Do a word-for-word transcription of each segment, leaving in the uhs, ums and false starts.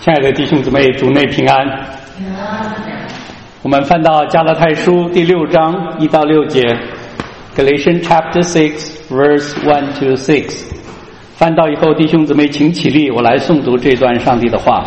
亲爱的弟兄姊妹，主内平安。我们翻到加拉太书第六章一到六节 Galatians chapter six verse one to six。 翻到以后，弟兄姊妹请起立，我来诵读这段上帝的话。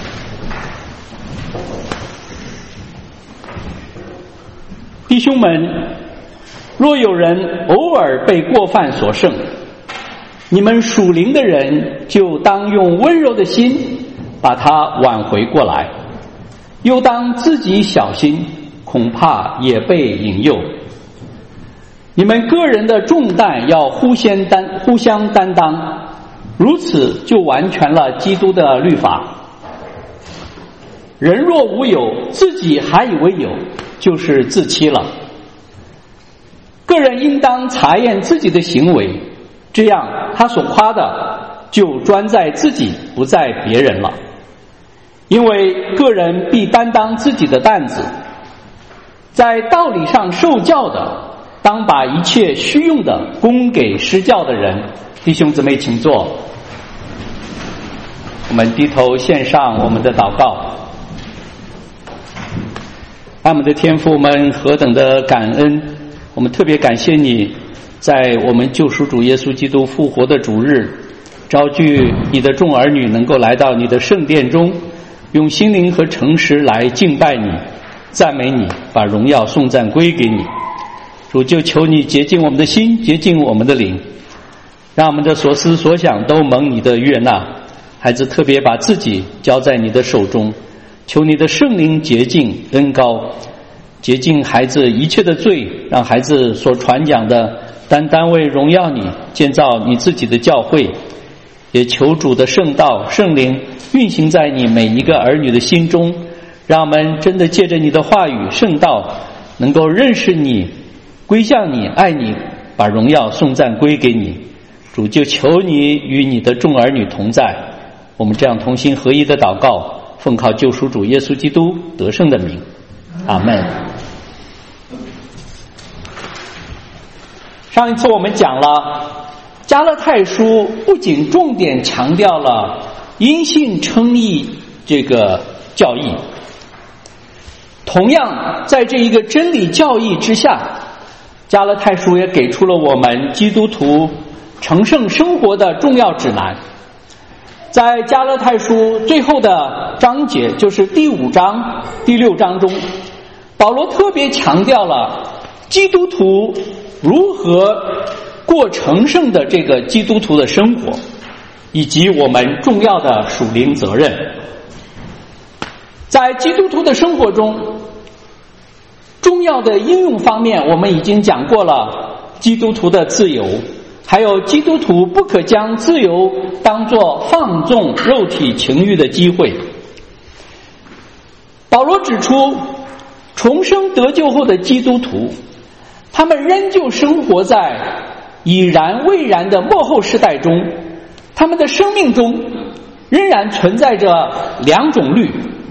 弟兄们，若有人偶尔被过犯所胜，你们属灵的人就当用温柔的心把他挽回过来，又当自己小心，恐怕也被引诱。你们个人的重担要互相担互相担当，如此就完全了基督的律法。人若无有，自己还以为有，就是自欺了。个人应当查验自己的行为，这样他所夸的就专在自己，不在别人了。因为个人必担当自己的担子，在道理上受教的，当把一切虚用的供给施教的人。弟兄姊妹请坐，我们低头献上我们的祷告。爱我们的天父，我们何等的感恩，我们特别感谢你在我们救赎主耶稣基督复活的主日，召聚你的众儿女能够来到你的圣殿中，用心灵和诚实来敬拜你，赞美你，把荣耀颂赞归给你。主，就求你洁净我们的心，洁净我们的灵，让我们的所思所想都蒙你的悦纳。孩子特别把自己交在你的手中，求你的圣灵洁净恩膏，洁净孩子一切的罪，让孩子所传讲的单单为荣耀你，建造你自己的教会。也求主的圣道圣灵运行在你每一个儿女的心中，让我们真的借着你的话语圣道能够认识你，归向你，爱你，把荣耀颂赞归给你。主，就求你与你的众儿女同在。我们这样同心合一的祷告，奉靠救赎主耶稣基督得胜的名，阿们。上一次我们讲了加拉太书不仅重点强调了因信称义这个教义，同样在这一个真理教义之下，加拉太书也给出了我们基督徒成圣生活的重要指南。在加拉太书最后的章节，就是第五章第六章中，保罗特别强调了基督徒如何过成圣的这个基督徒的生活，以及我们重要的属灵责任。在基督徒的生活中，重要的应用方面，我们已经讲过了基督徒的自由，还有基督徒不可将自由当作放纵肉体情欲的机会。保罗指出，重生得救后的基督徒，他们仍旧生活在已然未然的末后世代中，他们的生命中仍然存在着两种律。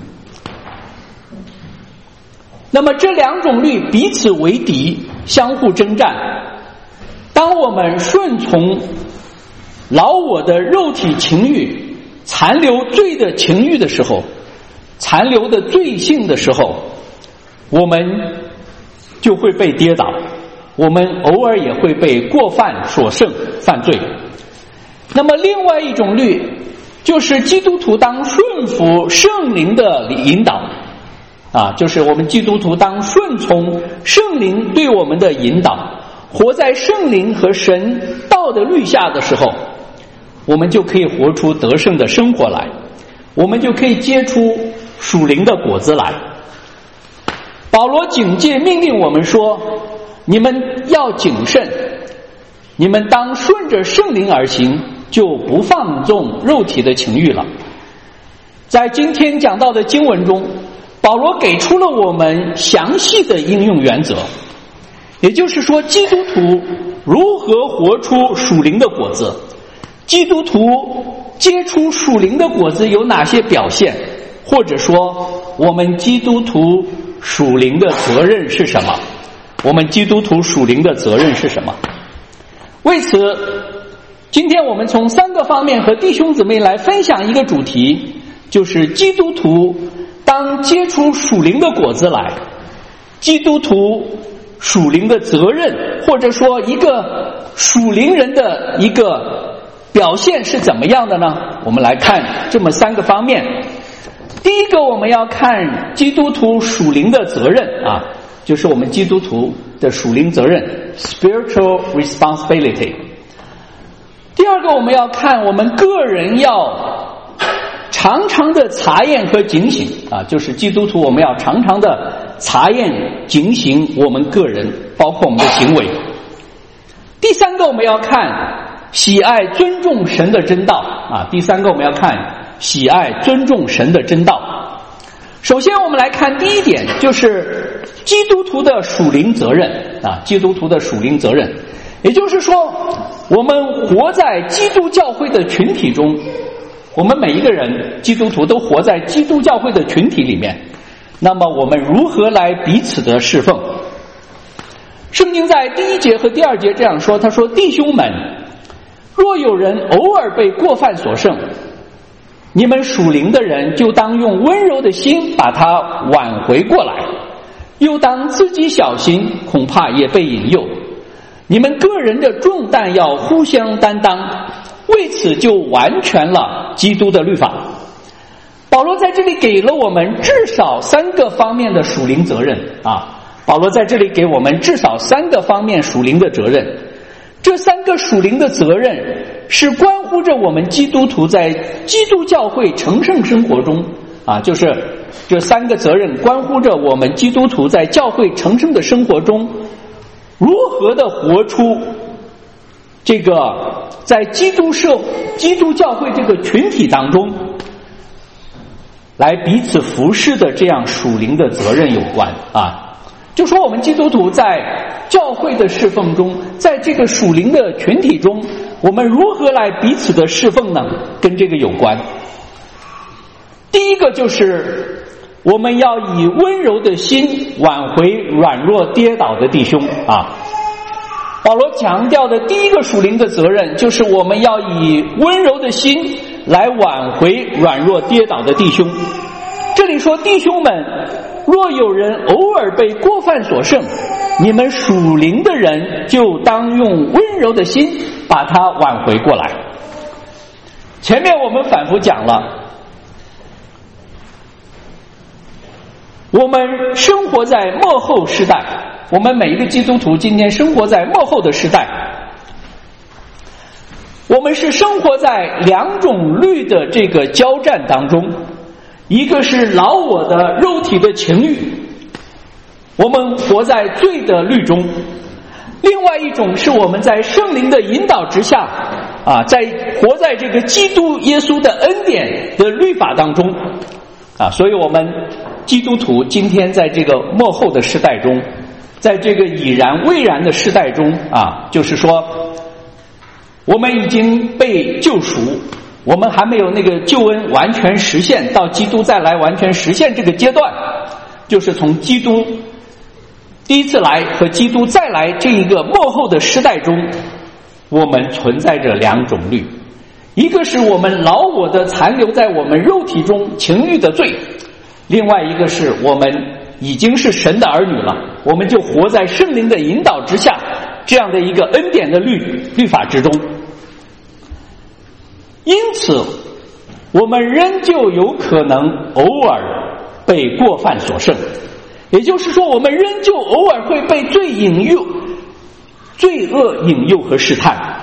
那么这两种律彼此为敌，相互征战。当我们顺从老我的肉体情欲，残留罪的情欲的时候，残留的罪性的时候，我们就会被跌倒，我们偶尔也会被过犯所胜，犯罪。那么另外一种律，就是基督徒当顺服圣灵的引导啊，就是我们基督徒当顺从圣灵对我们的引导，活在圣灵和神道的律下的时候，我们就可以活出得胜的生活来，我们就可以结出属灵的果子来。保罗警戒命令我们说，你们要谨慎，你们当顺着圣灵而行，就不放纵肉体的情欲了。在今天讲到的经文中，保罗给出了我们详细的应用原则，也就是说，基督徒如何活出属灵的果子，基督徒结出属灵的果子有哪些表现，或者说我们基督徒属灵的责任是什么，我们基督徒属灵的责任是什么。为此，今天我们从三个方面和弟兄姊妹来分享一个主题， 就是基督徒当结出属灵的果子来，基督徒属灵的责任，或者说一个属灵人的一个表现是怎么样的呢？我们来看这么三个方面。第一个，我们要看基督徒属灵的责任啊，就是我们基督徒的属灵责任 spiritual responsibility。 第二个，我们要看我们个人要常常的查验和警醒啊，就是基督徒我们要常常的查验警醒我们个人，包括我们的行为。第三个，我们要看喜爱尊重神的真道啊，第三个我们要看喜爱尊重神的真道。首先我们来看第一点，就是基督徒的属灵责任啊，基督徒的属灵责任，也就是说我们活在基督教会的群体中，我们每一个人基督徒都活在基督教会的群体里面，那么我们如何来彼此的侍奉？圣经在第一节和第二节这样说，他说：弟兄们，若有人偶尔被过犯所胜，你们属灵的人就当用温柔的心把他挽回过来，又当自己小心，恐怕也被引诱。你们个人的重担要互相担当，为此就完全了基督的律法。保罗在这里给了我们至少三个方面的属灵责任啊，保罗在这里给我们至少三个方面属灵的责任。这三个属灵的责任是关乎着我们基督徒在基督教会成圣生活中啊，就是这三个责任关乎着我们基督徒在教会成圣的生活中如何的活出这个在基督社基督教会这个群体当中来彼此服侍的这样属灵的责任有关啊。就说我们基督徒在教会的侍奉中，在这个属灵的群体中，我们如何来彼此的侍奉呢？跟这个有关。第一个就是我们要以温柔的心挽回软弱跌倒的弟兄啊。保罗强调的第一个属灵的责任就是我们要以温柔的心来挽回软弱跌倒的弟兄。这里说弟兄们，若有人偶尔被过犯所胜，你们属灵的人就当用温柔的心把他挽回过来。前面我们反复讲了，我们生活在末后时代，我们每一个基督徒今天生活在末后的时代，我们是生活在两种律的这个交战当中，一个是老我的肉体的情欲，我们活在罪的律中；另外一种是我们在圣灵的引导之下啊，在活在这个基督耶稣的恩典的律法当中啊。所以我们基督徒今天在这个末后的时代中，在这个已然未然的时代中啊，就是说我们已经被救赎，我们还没有那个救恩完全实现，到基督再来完全实现这个阶段，就是从基督第一次来和基督再来这一个末后的时代中，我们存在着两种律，一个是我们老我的残留在我们肉体中情欲的罪，另外一个是我们已经是神的儿女了，我们就活在圣灵的引导之下，这样的一个恩典的律律法之中。因此我们仍旧有可能偶尔被过犯所胜，也就是说我们仍旧偶尔会被罪引诱、罪恶引诱和试探，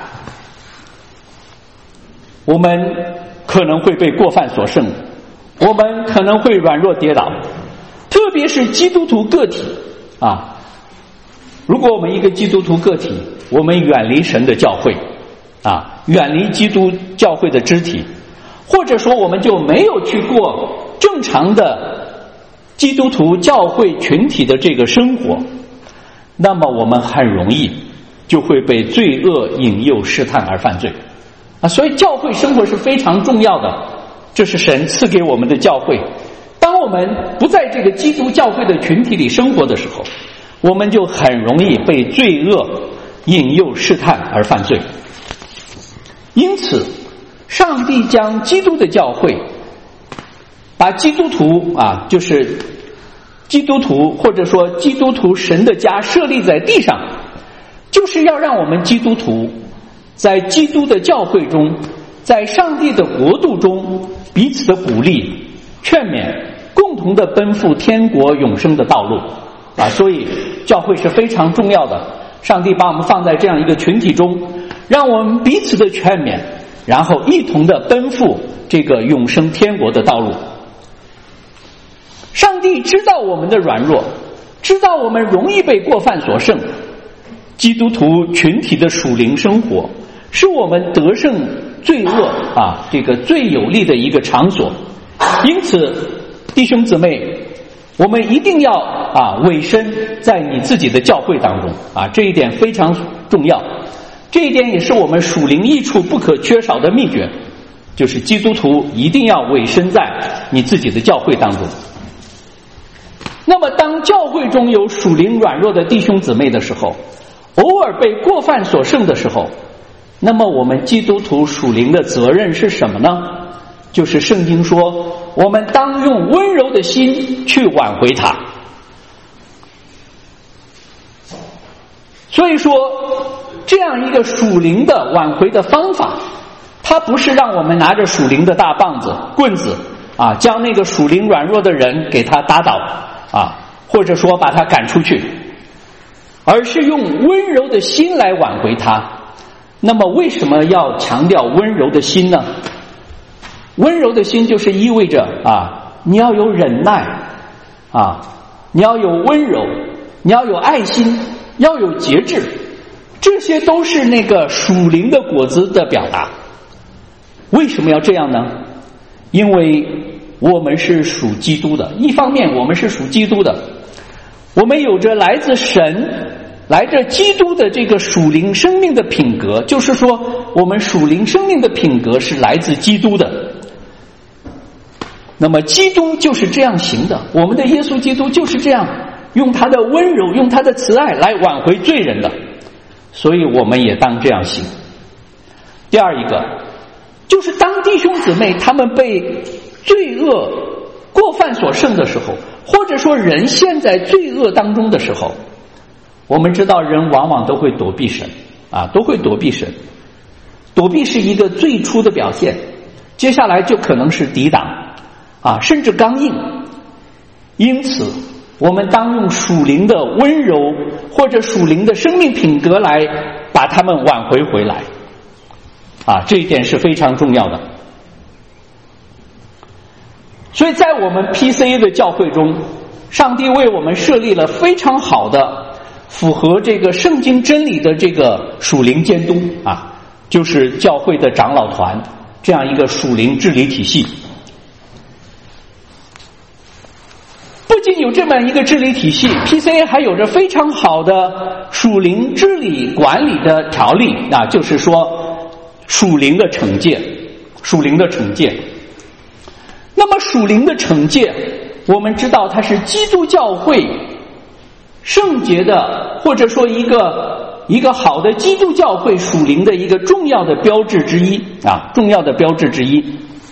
我们可能会被过犯所胜，我们可能会软弱跌倒，特别是基督徒个体啊。如果我们一个基督徒个体，我们远离神的教会啊，远离基督教会的肢体，或者说我们就没有去过正常的基督徒教会群体的这个生活，那么我们很容易就会被罪恶引诱试探而犯罪啊。所以教会生活是非常重要的，这是神赐给我们的教会。当我们不在这个基督教会的群体里生活的时候，我们就很容易被罪恶引诱试探而犯罪。因此上帝将基督的教会把基督徒啊，就是基督徒或者说基督徒神的家设立在地上，就是要让我们基督徒在基督的教会中，在上帝的国度中彼此的鼓励劝勉，共同的奔赴天国永生的道路啊！所以教会是非常重要的，上帝把我们放在这样一个群体中，让我们彼此的劝勉，然后一同的奔赴这个永生天国的道路。上帝知道我们的软弱，知道我们容易被过犯所胜，基督徒群体的属灵生活是我们得胜罪恶啊这个最有力的一个场所。因此弟兄姊妹，我们一定要啊委身在你自己的教会当中啊，这一点非常重要。这一点也是我们属灵益处不可缺少的秘诀，就是基督徒一定要委身在你自己的教会当中。那么当教会中有属灵软弱的弟兄姊妹的时候，偶尔被过犯所胜的时候，那么我们基督徒属灵的责任是什么呢？就是圣经说，我们当用温柔的心去挽回他。所以说这样一个属灵的挽回的方法，它不是让我们拿着属灵的大棒子棍子啊，将那个属灵软弱的人给他打倒啊，或者说把他赶出去，而是用温柔的心来挽回他。那么为什么要强调温柔的心呢？温柔的心就是意味着啊，你要有忍耐啊，你要有温柔，你要有爱心，要有节制，这些都是那个属灵的果子的表达。为什么要这样呢？因为我们是属基督的，一方面我们是属基督的，我们有着来自神来自基督的这个属灵生命的品格，就是说我们属灵生命的品格是来自基督的。那么基督就是这样行的，我们的耶稣基督就是这样用他的温柔，用他的慈爱来挽回罪人的，所以我们也当这样行。第二一个就是当弟兄姊妹他们被罪恶过犯所胜的时候，或者说人陷在罪恶当中的时候，我们知道人往往都会躲避神啊，都会躲避神。躲避是一个最初的表现，接下来就可能是抵挡啊，甚至刚硬。因此我们当用属灵的温柔或者属灵的生命品格来把他们挽回回来啊，这一点是非常重要的。所以在我们 P C A 的教会中，上帝为我们设立了非常好的符合这个圣经真理的这个属灵监督啊，就是教会的长老团这样一个属灵治理体系。不仅有这么一个治理体系， P C A 还有着非常好的属灵治理管理的条例啊，就是说属灵的惩戒，属灵的惩戒。那么属灵的惩戒，我们知道它是基督教会圣洁的，或者说一个一个好的基督教会属灵的一个重要的标志之一啊，重要的标志之一。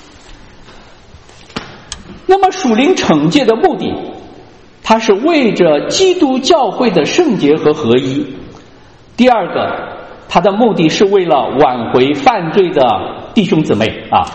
那么属灵惩戒的目的，它是为着基督教会的圣洁和合一。第二个，它的目的是为了挽回犯罪的弟兄姊妹啊。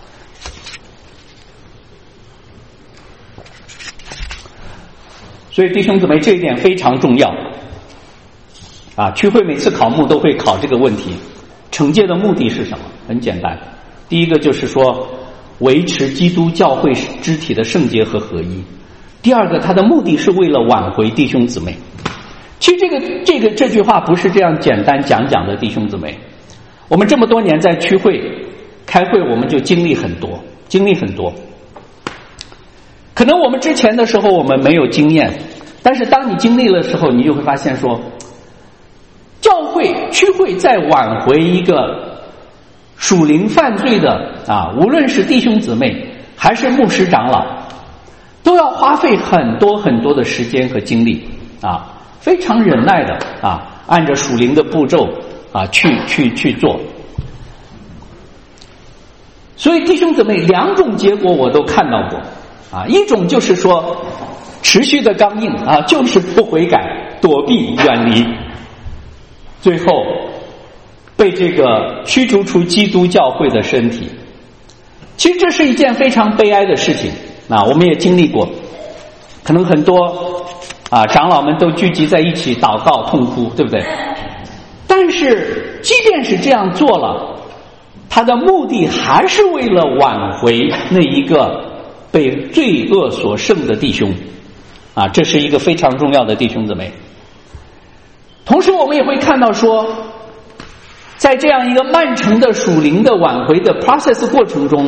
所以弟兄姊妹，这一点非常重要啊！区会每次考目都会考这个问题，惩戒的目的是什么？很简单，第一个就是说维持基督教会肢体的圣洁和合一。第二个，它的目的是为了挽回弟兄姊妹。其实这个这个这句话不是这样简单讲讲的，弟兄姊妹，我们这么多年在区会开会，我们就经历很多，经历很多。可能我们之前的时候我们没有经验，但是当你经历的时候，你就会发现说，教会区会在挽回一个属灵犯罪的啊，无论是弟兄姊妹还是牧师长老，都要花费很多很多的时间和精力啊，非常忍耐的啊，按着属灵的步骤啊去去去做。所以弟兄姊妹，两种结果我都看到过啊，一种就是说持续的刚硬啊，就是不悔改，躲避远离，最后被这个驱逐出基督教会的身体。其实这是一件非常悲哀的事情啊，我们也经历过，可能很多啊长老们都聚集在一起祷告痛哭，对不对？但是即便是这样做了，他的目的还是为了挽回那一个被罪恶所胜的弟兄啊，这是一个非常重要的弟兄姊妹。同时我们也会看到说，在这样一个漫长的属灵的挽回的 process 过程中，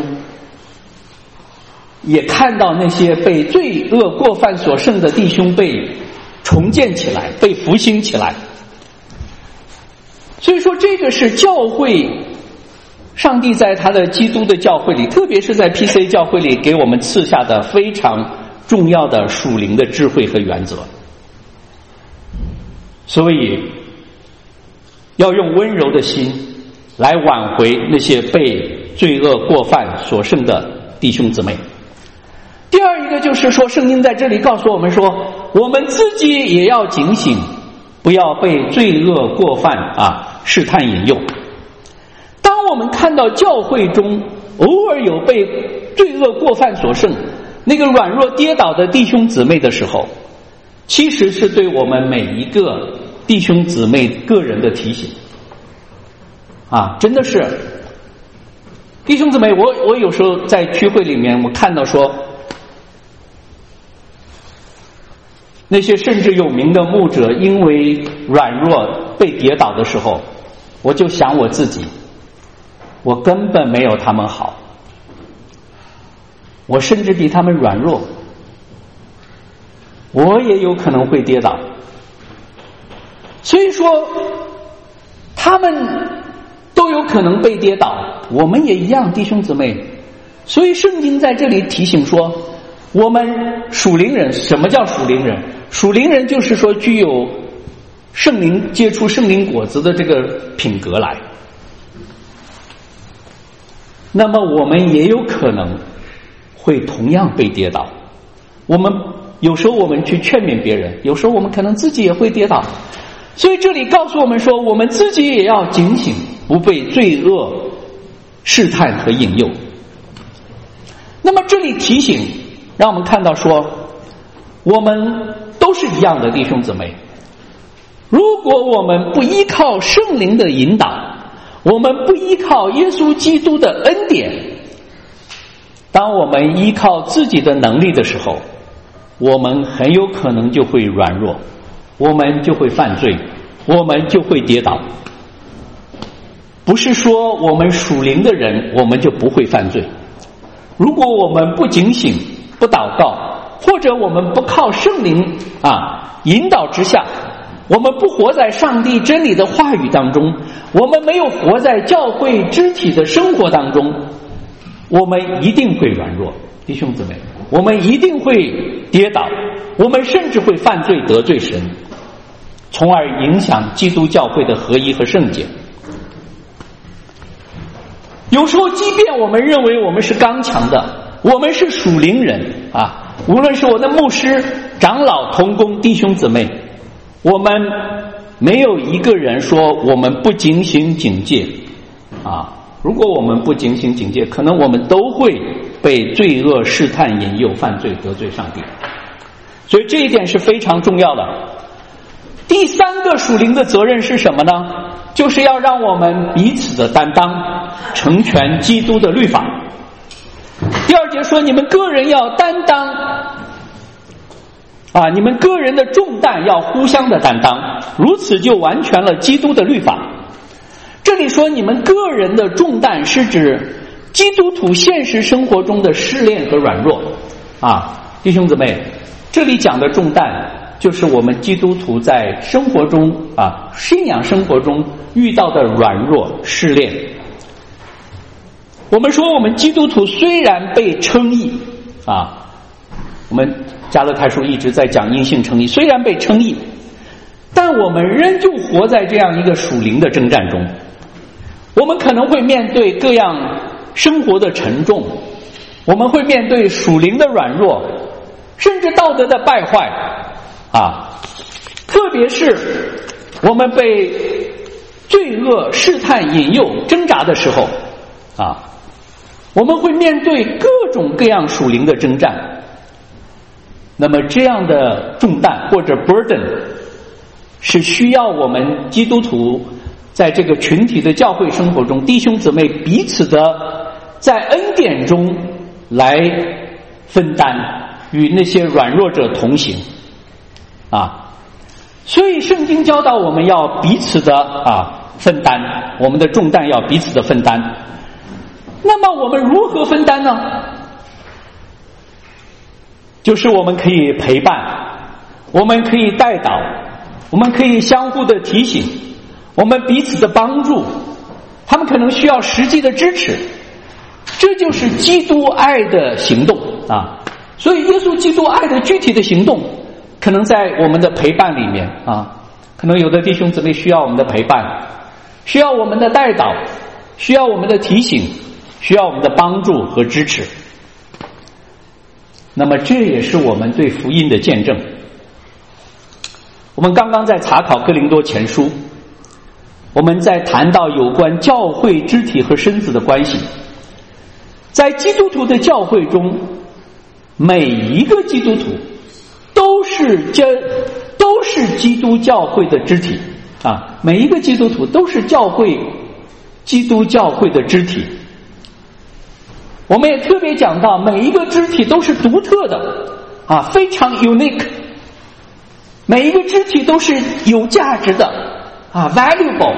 也看到那些被罪恶过犯所胜的弟兄被重建起来，被复兴起来。所以说这个是教会，上帝在他的基督的教会里，特别是在 P C 教会里给我们赐下的非常重要的属灵的智慧和原则。所以要用温柔的心来挽回那些被罪恶过犯所胜的弟兄姊妹。第二一个就是说，圣经在这里告诉我们说，我们自己也要警醒，不要被罪恶过犯啊试探引诱。当我们看到教会中偶尔有被罪恶过犯所胜，那个软弱跌倒的弟兄姊妹的时候，其实是对我们每一个弟兄姊妹个人的提醒啊，真的是弟兄姊妹，我我有时候在聚会里面，我看到说那些甚至有名的牧者因为软弱被跌倒的时候，我就想我自己，我根本没有他们好，我甚至比他们软弱，我也有可能会跌倒。所以说他们都有可能被跌倒，我们也一样，弟兄姊妹。所以圣经在这里提醒说，我们属灵人，什么叫属灵人？属灵人就是说具有圣灵结出圣灵果子的这个品格来。那么我们也有可能会同样被跌倒。我们有时候我们去劝勉别人，有时候我们可能自己也会跌倒。所以这里告诉我们说，我们自己也要警醒，不被罪恶试探和引诱。那么这里提醒让我们看到说，我们都是一样的弟兄姊妹，如果我们不依靠圣灵的引导，我们不依靠耶稣基督的恩典，当我们依靠自己的能力的时候，我们很有可能就会软弱，我们就会犯罪，我们就会跌倒。不是说我们属灵的人我们就不会犯罪，如果我们不警醒不祷告，或者我们不靠圣灵啊引导之下，我们不活在上帝真理的话语当中，我们没有活在教会肢体的生活当中，我们一定会软弱，弟兄姊妹，我们一定会跌倒，我们甚至会犯罪得罪神，从而影响基督教会的合一和圣洁。有时候即便我们认为我们是刚强的，我们是属灵人啊，无论是我的牧师、长老、同工、弟兄姊妹，我们没有一个人说我们不警醒警戒啊。如果我们不警醒警戒，可能我们都会被罪恶试探引诱犯罪得罪上帝。所以这一点是非常重要的。第三个属灵的责任是什么呢？就是要让我们彼此的担当，成全基督的律法。第二节说，你们个人要担当啊，你们个人的重担要互相的担当，如此就完全了基督的律法。这里说你们个人的重担是指基督徒现实生活中的试炼和软弱啊，弟兄姊妹，这里讲的重担就是我们基督徒在生活中啊信仰生活中遇到的软弱试炼。我们说我们基督徒虽然被称义啊，我们加勒泰书一直在讲因信称义，虽然被称义，但我们仍旧活在这样一个属灵的征战中。我们可能会面对各样生活的沉重我们会面对属灵的软弱，甚至道德的败坏啊，特别是我们被罪恶试探引诱挣扎的时候啊，我们会面对各种各样属灵的征战。那么这样的重担或者 burden 是需要我们基督徒在这个群体的教会生活中，弟兄姊妹彼此的在恩典中来分担，与那些软弱者同行啊。所以圣经教导我们要彼此的啊分担，我们的重担要彼此的分担。那么我们如何分担呢？就是我们可以陪伴，我们可以带导，我们可以相互的提醒，我们彼此的帮助，他们可能需要实际的支持，这就是基督爱的行动啊！所以耶稣基督爱的具体的行动，可能在我们的陪伴里面啊，可能有的弟兄姊妹需要我们的陪伴，需要我们的带导，需要我们的提醒，需要我们的帮助和支持。那么这也是我们对福音的见证。我们刚刚在查考哥林多前书，我们在谈到有关教会肢体和身子的关系。在基督徒的教会中，每一个基督徒都是这都是基督教会的肢体啊，每一个基督徒都是教会基督教会的肢体。我们也特别讲到，每一个肢体都是独特的啊，非常 unique， 每一个肢体都是有价值的啊 valuable，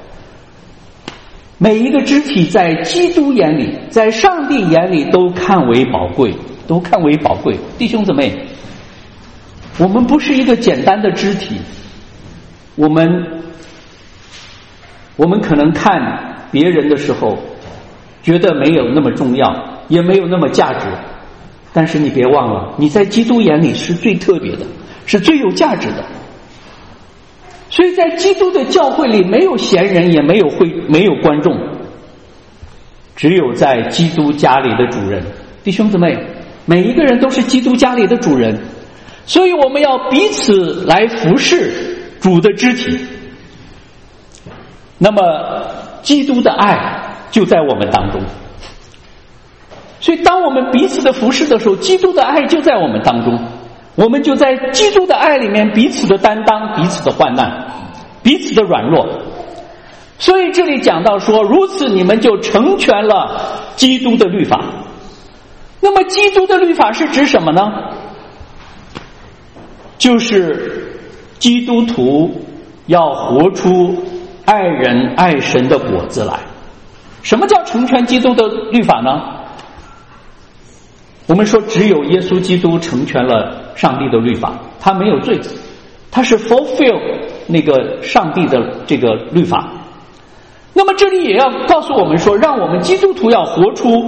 每一个肢体在基督眼里，在上帝眼里都看为宝贵，都看为宝贵。弟兄姊妹，我们不是一个简单的肢体，我们我们可能看别人的时候觉得没有那么重要，也没有那么价值，但是你别忘了，你在基督眼里是最特别的，是最有价值的。所以在基督的教会里，没有闲人，也没有会没有观众，只有在基督家里的主人。弟兄姊妹，每一个人都是基督家里的主人，所以我们要彼此来服侍主的肢体。那么基督的爱就在我们当中，所以当我们彼此的服侍的时候，基督的爱就在我们当中，我们就在基督的爱里面彼此的担当，彼此的患难，彼此的软弱。所以这里讲到说，如此你们就成全了基督的律法。那么基督的律法是指什么呢？就是基督徒要活出爱人爱神的果子来。什么叫成全基督的律法呢？我们说只有耶稣基督成全了上帝的律法，他没有罪，他是 fulfill 那个上帝的这个律法。那么这里也要告诉我们说，让我们基督徒要活出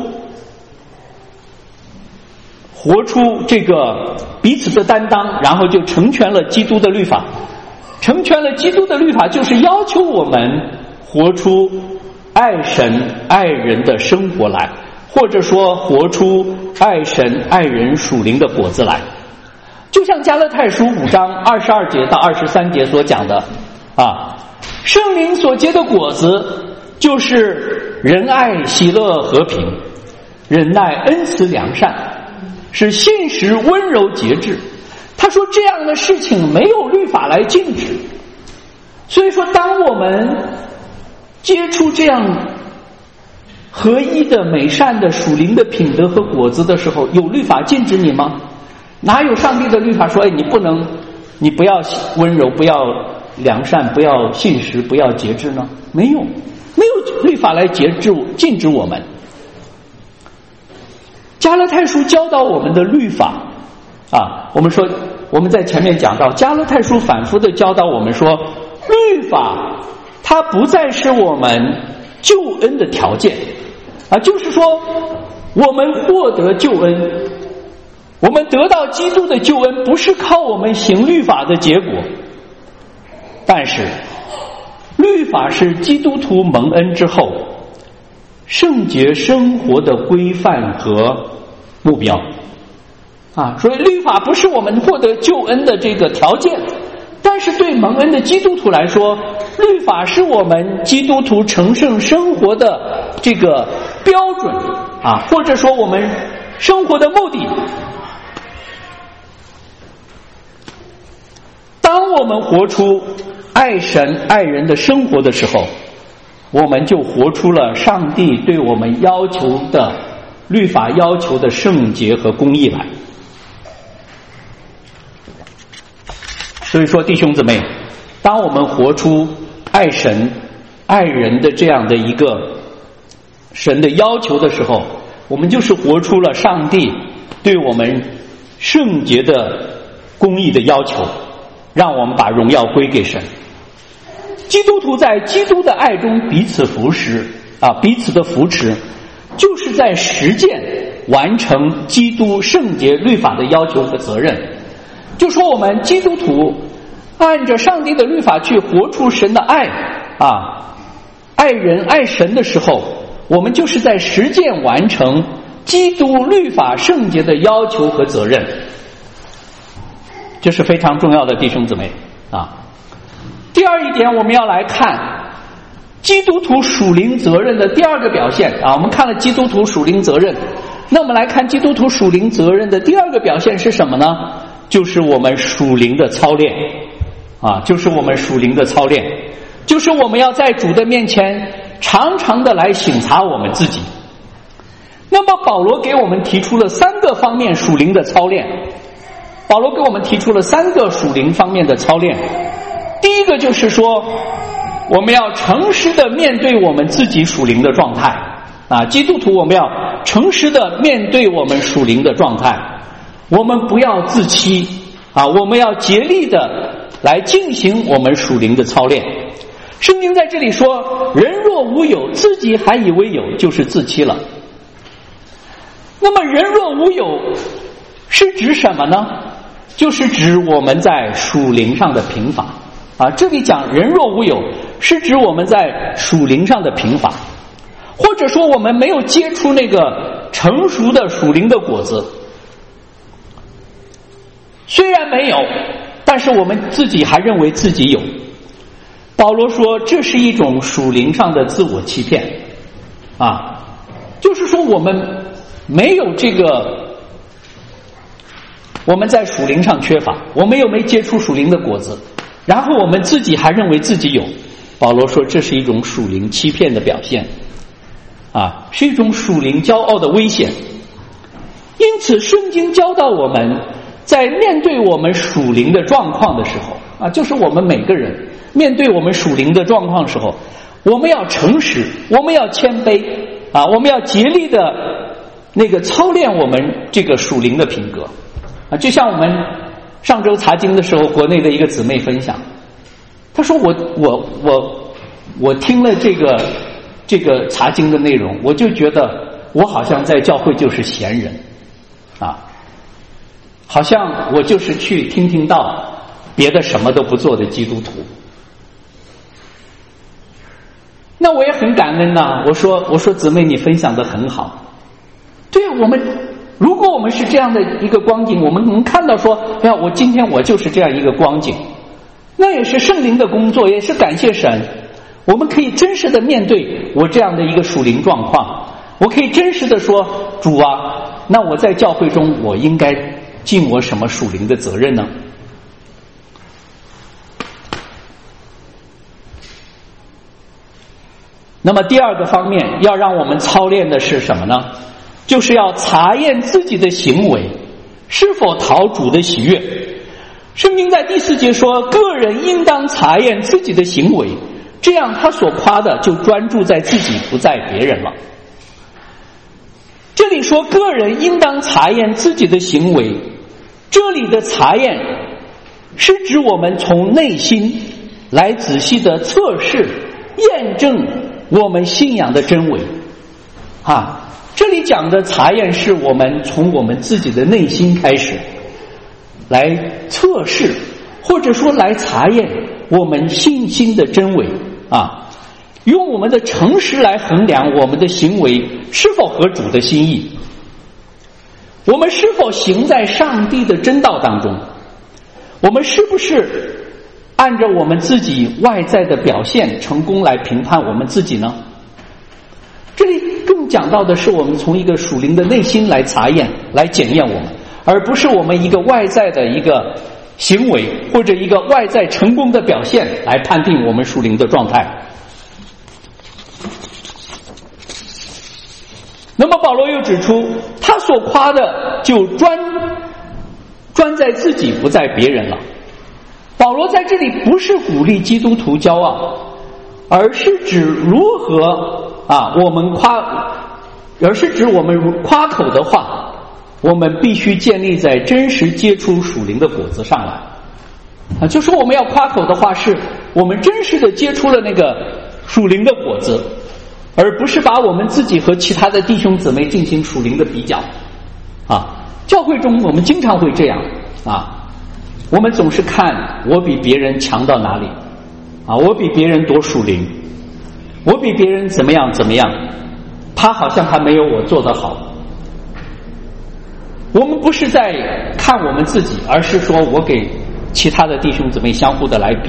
活出这个彼此的担当，然后就成全了基督的律法。成全了基督的律法，就是要求我们活出爱神爱人的生活来，或者说活出爱神爱人属灵的果子来。就像加拉太书五章二十二节到二十三节所讲的啊，圣灵所结的果子就是仁爱喜乐和平忍耐恩慈良善，是信实温柔节制。他说这样的事情没有律法来禁止。所以说当我们接触这样合一的美善的属灵的品德和果子的时候，有律法禁止你吗？哪有上帝的律法说，哎，你不能，你不要温柔，不要良善，不要信实，不要节制呢？没有，没有律法来节制禁止我们。加拉太书教导我们的律法啊，我们说我们在前面讲到，加拉太书反复的教导我们说，律法它不再是我们救恩的条件啊，就是说我们获得救恩，我们得到基督的救恩不是靠我们行律法的结果，但是律法是基督徒蒙恩之后圣洁生活的规范和目标啊。所以律法不是我们获得救恩的这个条件，但是对蒙恩的基督徒来说，律法是我们基督徒成圣生活的这个标准啊，或者说我们生活的目的。当我们活出爱神爱人的生活的时候，我们就活出了上帝对我们要求的律法要求的圣洁和公义来。所以说弟兄姊妹，当我们活出爱神爱人的这样的一个神的要求的时候，我们就是活出了上帝对我们圣洁的公义的要求，让我们把荣耀归给神。基督徒在基督的爱中彼此扶持啊，彼此的扶持，就是在实践完成基督圣洁律法的要求和责任。就说我们基督徒按着上帝的律法去活出神的爱啊，爱人爱神的时候，我们就是在实践完成基督律法圣洁的要求和责任。这是非常重要的，弟兄姊妹啊。第二一点，我们要来看基督徒属灵责任的第二个表现啊。我们看了基督徒属灵责任，那我们来看基督徒属灵责任的第二个表现是什么呢？就是我们属灵的操练啊，就是我们属灵的操练，就是我们要在主的面前常常的来省察我们自己。那么保罗给我们提出了三个方面属灵的操练，保罗给我们提出了三个属灵方面的操练。第一个就是说，我们要诚实的面对我们自己属灵的状态啊，基督徒我们要诚实的面对我们属灵的状态，我们不要自欺啊，我们要竭力的来进行我们属灵的操练。圣经在这里说，人若无有，自己还以为有，就是自欺了。那么人若无有是指什么呢？就是指我们在属灵上的贫乏啊。这里讲人若无有，是指我们在属灵上的贫乏，或者说我们没有结出那个成熟的属灵的果子。虽然没有，但是我们自己还认为自己有。保罗说，这是一种属灵上的自我欺骗啊，就是说我们没有这个，我们在属灵上缺乏，我们又没结出属灵的果子，然后我们自己还认为自己有。保罗说，这是一种属灵欺骗的表现啊，是一种属灵骄傲的危险。因此圣经教导我们，在面对我们属灵的状况的时候啊，就是我们每个人面对我们属灵的状况的时候，我们要诚实，我们要谦卑啊，我们要竭力的那个操练我们这个属灵的品格啊。就像我们上周查经的时候，国内的一个姊妹分享，她说我我我我听了这个这个查经的内容，我就觉得我好像在教会就是闲人啊，好像我就是去听听道，别的什么都不做的基督徒。那我也很感恩呐，我说我说姊妹你分享的很好。对啊，我们如果我们是这样的一个光景，我们能看到说，哎呀，我今天我就是这样一个光景，那也是圣灵的工作，也是感谢神。我们可以真实的面对我这样的一个属灵状况，我可以真实的说，主啊，那我在教会中我应该尽我什么属灵的责任呢？那么第二个方面要让我们操练的是什么呢？就是要查验自己的行为是否讨主的喜悦。圣经在第四节说，个人应当查验自己的行为，这样他所夸的就专注在自己，不在别人了。这里说个人应当查验自己的行为，这里的查验是指我们从内心来仔细的测试验证我们信仰的真伪啊。这里讲的查验是我们从我们自己的内心开始来测试，或者说来查验我们信心的真伪啊，用我们的诚实来衡量我们的行为是否合主的心意。 我们是否行在上帝的真道当中？我们是不是按照我们自己外在的表现成功来评判我们自己呢？这里更讲到的是我们从一个属灵的内心来查验来检验我们，而不是我们一个外在的一个行为或者一个外在成功的表现来判定我们属灵的状态。那么保罗又指出，他所夸的就专专在自己，不在别人了。保罗在这里不是鼓励基督徒骄傲，而是指如何啊，我们夸，而是指我们夸口的话，我们必须建立在真实结出属灵的果子上来啊。就说我们要夸口的话，是我们真实的结出了那个属灵的果子，而不是把我们自己和其他的弟兄姊妹进行属灵的比较啊。教会中我们经常会这样啊，我们总是看我比别人强到哪里啊，我比别人多属灵，我比别人怎么样怎么样，他好像还没有我做得好。我们不是在看我们自己，而是说我给其他的弟兄姊妹相互的来比。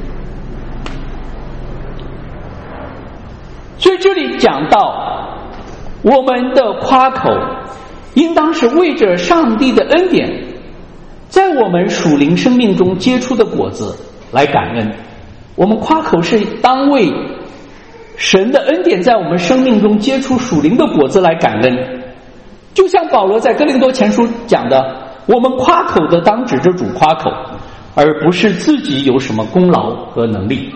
所以这里讲到我们的夸口应当是为着上帝的恩典在我们属灵生命中结出的果子来感恩。我们夸口是当为神的恩典在我们生命中结出属灵的果子来感恩。就像保罗在哥林多前书讲的，我们夸口的当指着主夸口，而不是自己有什么功劳和能力。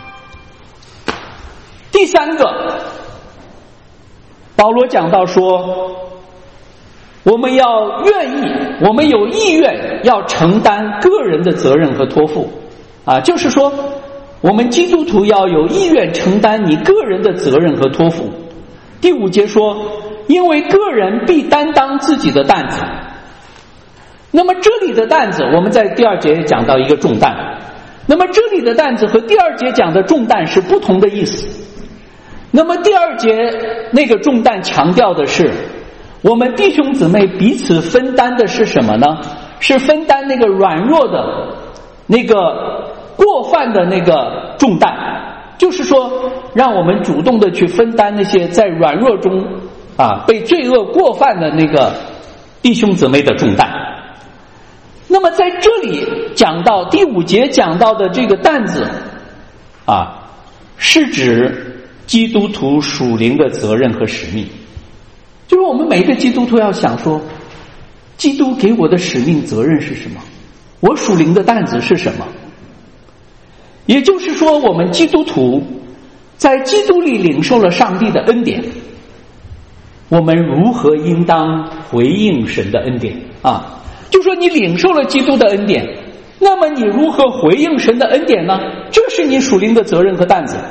第三个，保罗讲到说，我们要愿意，我们有意愿要承担个人的责任和托付啊，就是说我们基督徒要有意愿承担你个人的责任和托付。第五节说，因为个人必担当自己的担子。那么这里的担子，我们在第二节也讲到一个重担，那么这里的担子和第二节讲的重担是不同的意思。那么第二节那个重担强调的是我们弟兄姊妹彼此分担的是什么呢？是分担那个软弱的那个过犯的那个重担，就是说让我们主动的去分担那些在软弱中啊被罪恶过犯的那个弟兄姊妹的重担。那么在这里讲到第五节讲到的这个担子啊，是指基督徒属灵的责任和使命。就是我们每一个基督徒要想说，基督给我的使命责任是什么？我属灵的担子是什么？也就是说，我们基督徒在基督里领受了上帝的恩典，我们如何应当回应神的恩典啊？就说你领受了基督的恩典，那么你如何回应神的恩典呢？这是你属灵的责任和担子。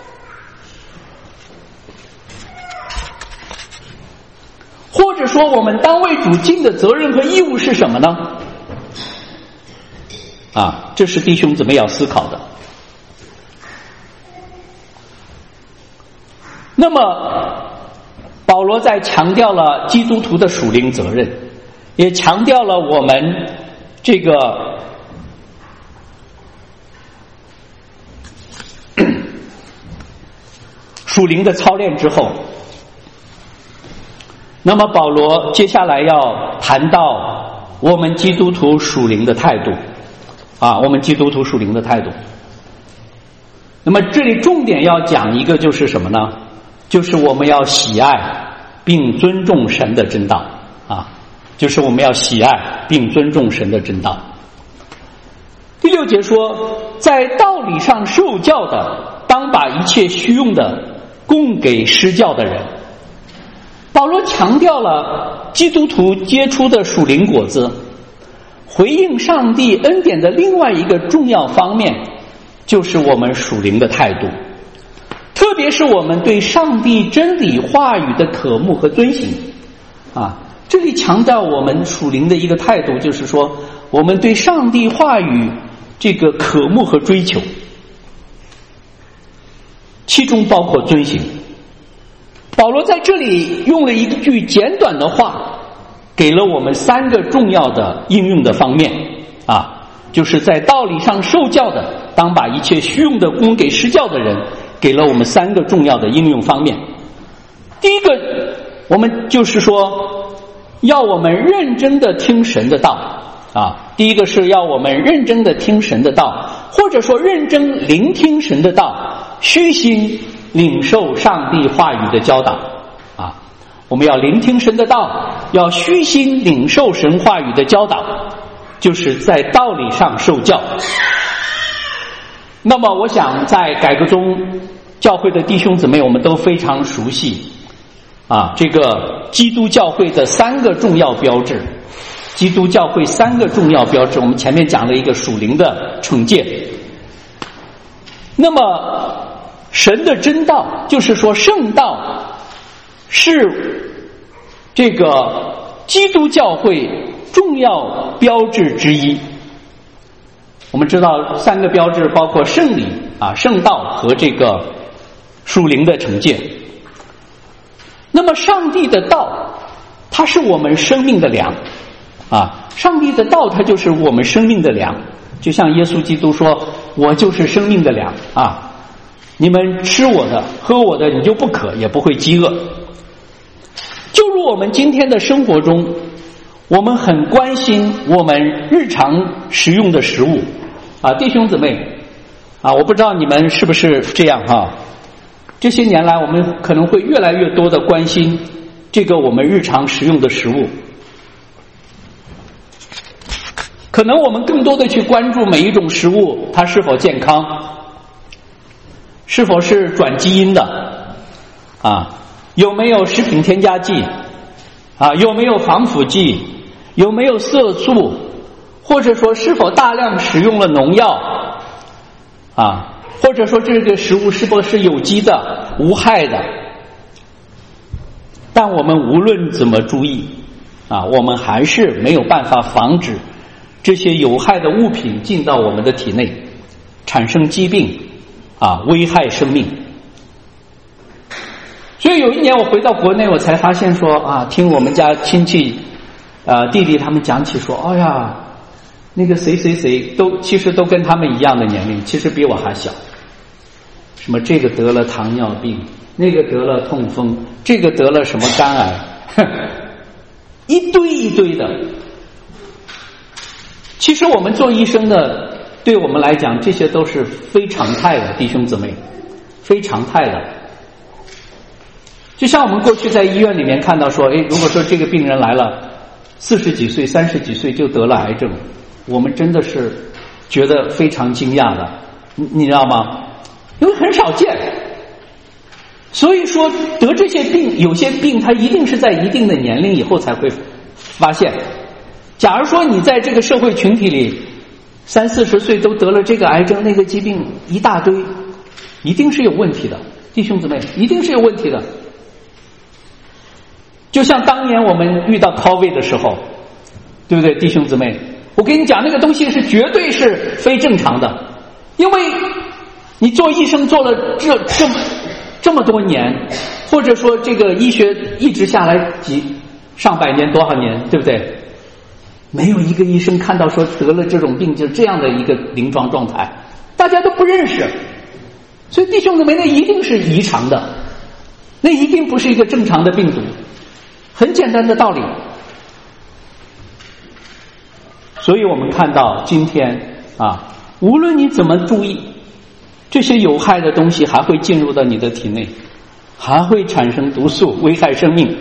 或者说我们当为主尽的责任和义务是什么呢？啊，这是弟兄姊妹要思考的。那么保罗在强调了基督徒的属灵责任，也强调了我们这个属灵的操练之后，那么保罗接下来要谈到我们基督徒属灵的态度啊，我们基督徒属灵的态度。那么这里重点要讲一个就是什么呢？就是我们要喜爱并尊重神的真道啊，就是我们要喜爱并尊重神的真道。第六节说，在道理上受教的，当把一切虚用的供给施教的人。保罗强调了基督徒结出的属灵果子，回应上帝恩典的另外一个重要方面，就是我们属灵的态度，特别是我们对上帝真理话语的渴慕和遵行啊。这里强调我们属灵的一个态度，就是说我们对上帝话语这个渴慕和追求，其中包括遵行。保罗在这里用了一句简短的话给了我们三个重要的应用的方面啊，就是在道理上受教的，当把一切虚用的供给施教的人，给了我们三个重要的应用方面。第一个，我们就是说要我们认真的听神的道啊，第一个是要我们认真的听神的道，或者说认真聆听神的道，虚心领受上帝话语的教导啊。我们要聆听神的道，要虚心领受神话语的教导，就是在道理上受教。那么我想在改革中教会的弟兄姊妹我们都非常熟悉啊，这个基督教会的三个重要标志，基督教会三个重要标志，我们前面讲了一个属灵的惩戒。那么神的真道，就是说圣道是这个基督教会重要标志之一。我们知道三个标志包括圣礼啊、圣道和这个属灵的惩戒。那么上帝的道，它是我们生命的粮啊，上帝的道它就是我们生命的粮，就像耶稣基督说，我就是生命的粮啊，你们吃我的喝我的，你就不渴也不会饥饿。就如我们今天的生活中，我们很关心我们日常食用的食物啊，弟兄姊妹啊，我不知道你们是不是这样哈、啊。这些年来我们可能会越来越多的关心这个我们日常食用的食物，可能我们更多的去关注每一种食物它是否健康，是否是转基因的啊，有没有食品添加剂啊，有没有防腐剂，有没有色素，或者说是否大量使用了农药啊，或者说这个食物是否是有机的无害的。但我们无论怎么注意啊，我们还是没有办法防止这些有害的物品进到我们的体内，产生疾病啊，危害生命。所以有一年我回到国内，我才发现说啊，听我们家亲戚呃弟弟他们讲起说，哎呀，那个谁谁谁都其实都跟他们一样的年龄，其实比我还小，什么这个得了糖尿病，那个得了痛风，这个得了什么肝癌，一堆一堆的。其实我们做医生的，对我们来讲这些都是非常态的，弟兄姊妹，非常态的。就像我们过去在医院里面看到说，诶，如果说这个病人来了四十几岁三十几岁就得了癌症，我们真的是觉得非常惊讶的，你你知道吗？因为很少见。所以说得这些病，有些病它一定是在一定的年龄以后才会发现。假如说你在这个社会群体里三四十岁都得了这个癌症那个疾病一大堆，一定是有问题的，弟兄姊妹，一定是有问题的。就像当年我们遇到 COVID 的时候，对不对，弟兄姊妹？我跟你讲，那个东西是绝对是非正常的，因为你做医生做了这这么这么多年，或者说这个医学一直下来几上百年多少年，对不对？没有一个医生看到说得了这种病就这样的一个临床状态，大家都不认识。所以弟兄姊妹，那一定是异常的，那一定不是一个正常的病毒。很简单的道理。所以我们看到今天啊，无论你怎么注意，这些有害的东西还会进入到你的体内，还会产生毒素，危害生命。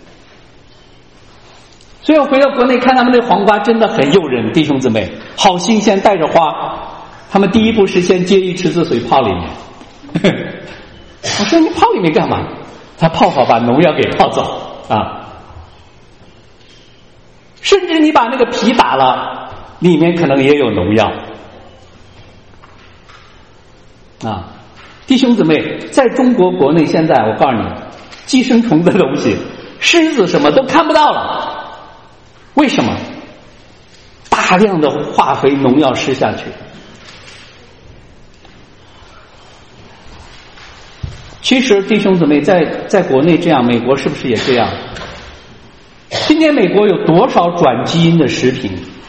所以我回到国内看他们的黄瓜真的很诱人，弟兄姊妹，好新鲜，带着花。他们第一步是先接一池子水泡里面。我说你泡里面干嘛？他泡好把农药给泡走啊。甚至你把那个皮打了，里面可能也有农药啊。弟兄姊妹，在中国国内现在我告诉你，寄生虫的东西，虱子什么都看不到了。为什么？大量的化肥农药施下去。其实弟兄姊妹，在在国内这样，美国是不是也这样？今天美国有多少转基因的食品？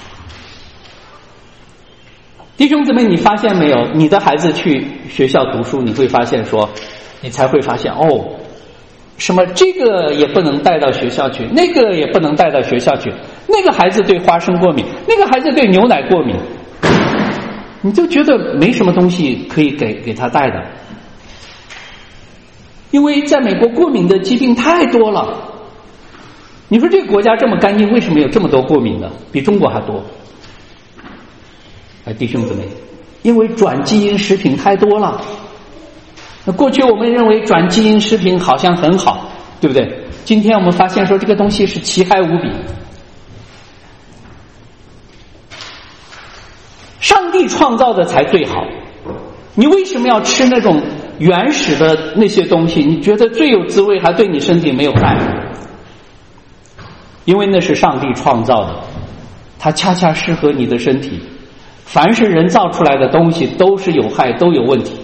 弟兄姊妹，你发现没有？你的孩子去学校读书，你会发现说，你才会发现哦，什么这个也不能带到学校去，那个也不能带到学校去，那个孩子对花生过敏，那个孩子对牛奶过敏，你就觉得没什么东西可以给给他带的。因为在美国过敏的疾病太多了，你说这个国家这么干净，为什么有这么多过敏的？比中国还多。哎，弟兄姊妹，因为转基因食品太多了。那过去我们认为转基因食品好像很好，对不对？今天我们发现说这个东西是奇害无比。上帝创造的才最好，你为什么要吃那种原始的那些东西？你觉得最有滋味，还对你身体没有害？因为那是上帝创造的，它恰恰适合你的身体。凡是人造出来的东西都是有害，都有问题。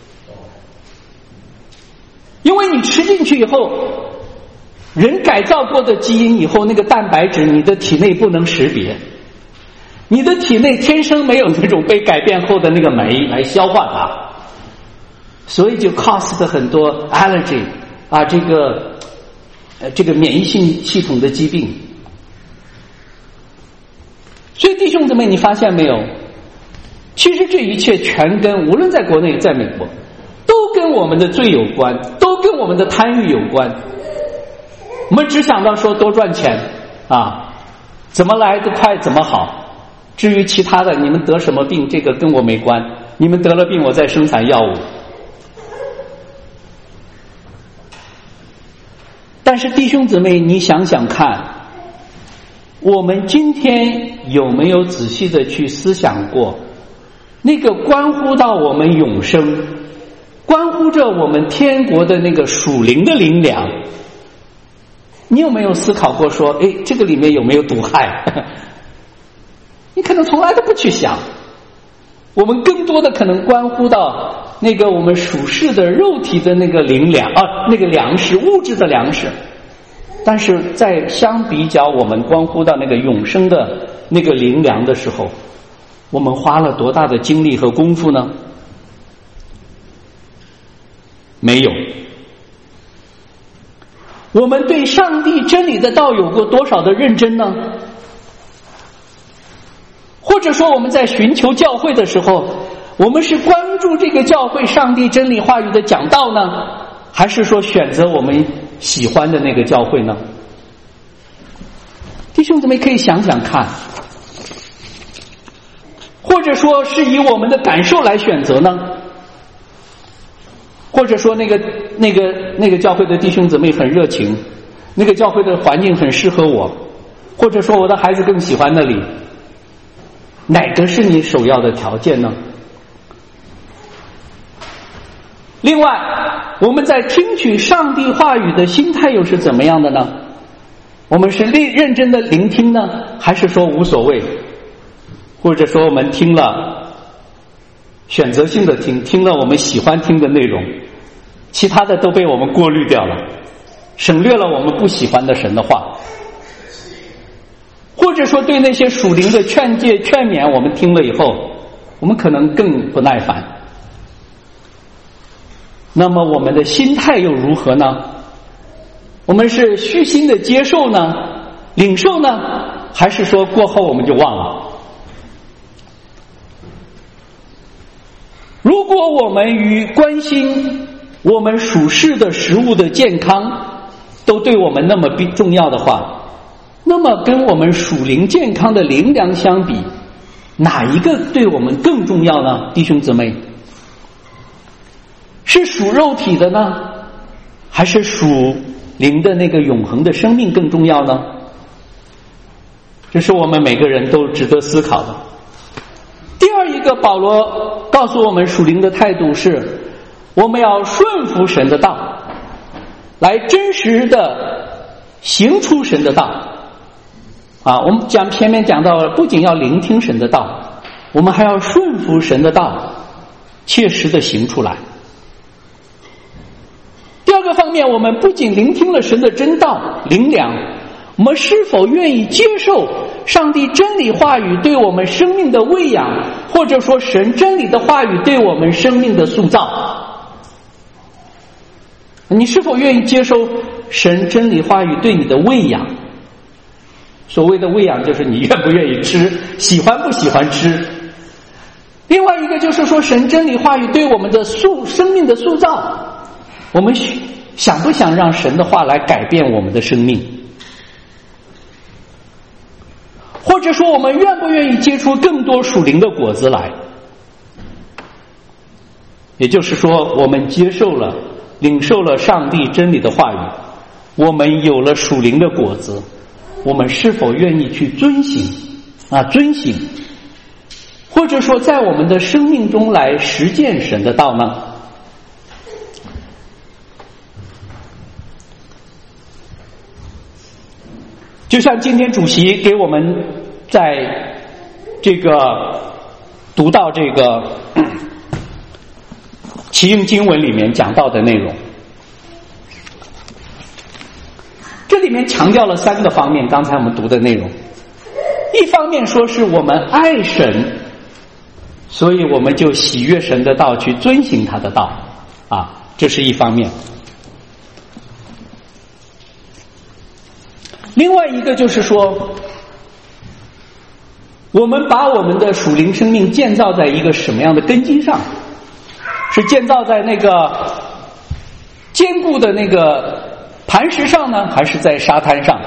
因为你吃进去以后，人改造过的基因以后，那个蛋白质你的体内不能识别，你的体内天生没有那种被改变后的那个酶来消化它，所以就 cause 很多 allergy 啊，这个呃这个免疫性系统的疾病。所以弟兄姊妹，你发现没有？其实这一切全跟无论在国内在美国，都跟我们的罪有关，都跟我们的贪欲有关。我们只想到说多赚钱啊，怎么来得快怎么好。至于其他的，你们得什么病，这个跟我没关。你们得了病，我再生产药物。但是弟兄姊妹，你想想看，我们今天有没有仔细的去思想过，那个关乎到我们永生，关乎着我们天国的那个属灵的灵粮，你有没有思考过说，哎，这个里面有没有毒害？你可能从来都不去想。我们更多的可能关乎到那个我们属世的肉体的那个灵粮啊，那个粮食，物质的粮食。但是在相比较我们关乎到那个永生的那个灵粮的时候，我们花了多大的精力和功夫呢？没有。我们对上帝真理的道有过多少的认真呢？或者说我们在寻求教会的时候，我们是关注这个教会上帝真理话语的讲道呢，还是说选择我们喜欢的那个教会呢？弟兄姊妹可以想想看，或者说是以我们的感受来选择呢？或者说那个那个那个教会的弟兄姊妹很热情，那个教会的环境很适合我，或者说我的孩子更喜欢那里，哪个是你首要的条件呢？另外，我们在听取上帝话语的心态又是怎么样的呢？我们是认真的聆听呢，还是说无所谓？或者说我们听了选择性的听，听了我们喜欢听的内容，其他的都被我们过滤掉了，省略了我们不喜欢的神的话。或者说对那些属灵的劝诫劝勉，我们听了以后，我们可能更不耐烦。那么我们的心态又如何呢？我们是虚心的接受呢，领受呢，还是说过后我们就忘了？如果我们与关心我们属世的食物的健康都对我们那么重要的话，那么跟我们属灵健康的灵粮相比，哪一个对我们更重要呢？弟兄姊妹，是属肉体的呢，还是属灵的那个永恒的生命更重要呢？这是我们每个人都值得思考的。第二一个，保罗告诉我们属灵的态度是，我们要顺服神的道，来真实的行出神的道。啊，我们讲前面讲到了，不仅要聆听神的道，我们还要顺服神的道，切实的行出来。第二个方面，我们不仅聆听了神的真道灵粮， 我们是否愿意接受上帝真理话语对我们生命的喂养，或者说神真理的话语对我们生命的塑造？你是否愿意接受神真理话语对你的喂养？所谓的喂养就是你愿不愿意吃，喜欢不喜欢吃。另外一个就是说神真理话语对我们的塑生命的塑造，我们想不想让神的话来改变我们的生命？或者说我们愿不愿意结出更多属灵的果子来？也就是说我们接受了领受了上帝真理的话语，我们有了属灵的果子，我们是否愿意去遵行啊遵行，或者说在我们的生命中来实践神的道呢？就像今天主席给我们在这个读到这个启应经文里面讲到的内容，这里面强调了三个方面，刚才我们读的内容。一方面说是我们爱神，所以我们就喜悦神的道，去遵行他的道啊，这是一方面。另外一个就是说，我们把我们的属灵生命建造在一个什么样的根基上？是建造在那个坚固的那个磐石上呢，还是在沙滩上？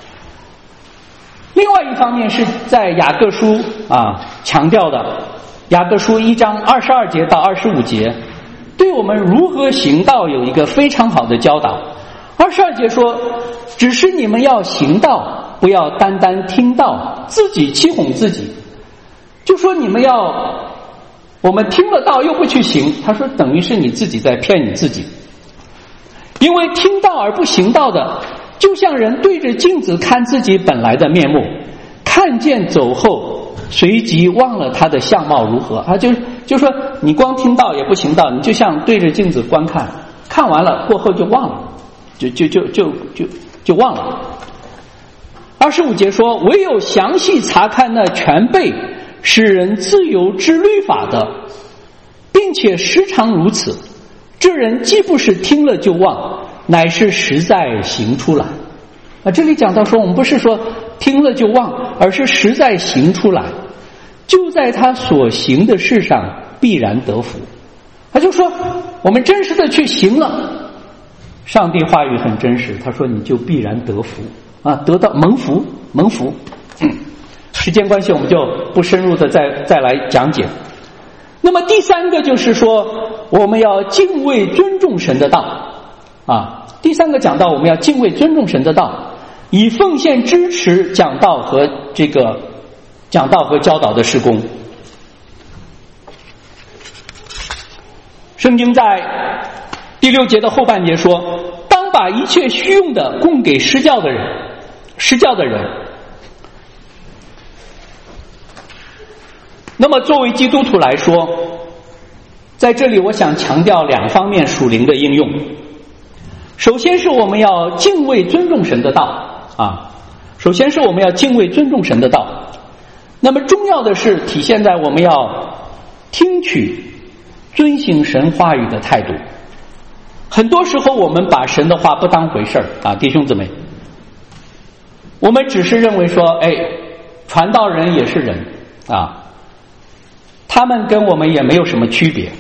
另外一方面是在雅各书啊强调的，雅各书一章二十二节到二十五节，对我们如何行道有一个非常好的教导。二十二节说，只是你们要行道，不要单单听道，自己欺哄自己。就说你们要，我们听了道又不去行，他说等于是你自己在骗你自己。因为听道而不行道的，就像人对着镜子看自己本来的面目，看见走后，随即忘了他的相貌如何啊！就就说你光听道也不行道，你就像对着镜子观看，看完了过后就忘了。就就就就就就忘了。二十五节说，唯有详细查看那全备使人自由之律法的，并且时常如此，这人既不是听了就忘，乃是实在行出来。啊，这里讲到说，我们不是说听了就忘，而是实在行出来，就在他所行的事上必然得福。他就说，我们真实的去行了。上帝话语很真实，他说你就必然得福啊，得到蒙福蒙福。嗯，时间关系我们就不深入的再再来讲解。那么第三个就是说，我们要敬畏尊重神的道啊。第三个讲到我们要敬畏尊重神的道，以奉献支持讲道和这个讲道和教导的事工。圣经在第六节的后半节说，当把一切虚用的供给施教的人，施教的人。那么作为基督徒来说，在这里我想强调两方面属灵的应用。首先是我们要敬畏尊重神的道啊，首先是我们要敬畏尊重神的道。那么重要的是体现在我们要听取遵行神话语的态度。很多时候我们把神的话不当回事儿啊，弟兄姊妹，我们只是认为说，哎，传道人也是人啊，他们跟我们也没有什么区别。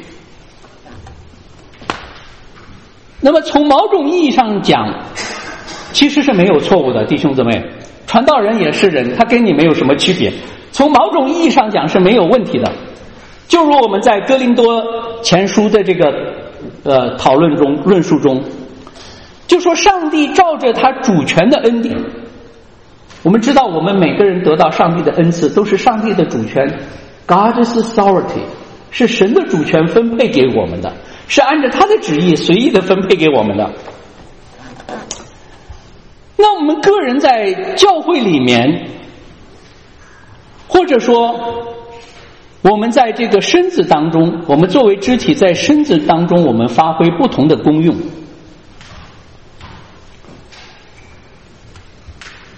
那么从某种意义上讲，其实是没有错误的，弟兄姊妹，传道人也是人，他跟你没有什么区别，从某种意义上讲是没有问题的。就如我们在哥林多前书的这个呃讨论中论述中，就说上帝照着他主权的恩典，我们知道我们每个人得到上帝的恩赐都是上帝的主权， God's authority 是神的主权分配给我们的，是按照他的旨意随意的分配给我们的。那我们个人在教会里面，或者说我们在这个身子当中，我们作为肢体在身子当中我们发挥不同的功用。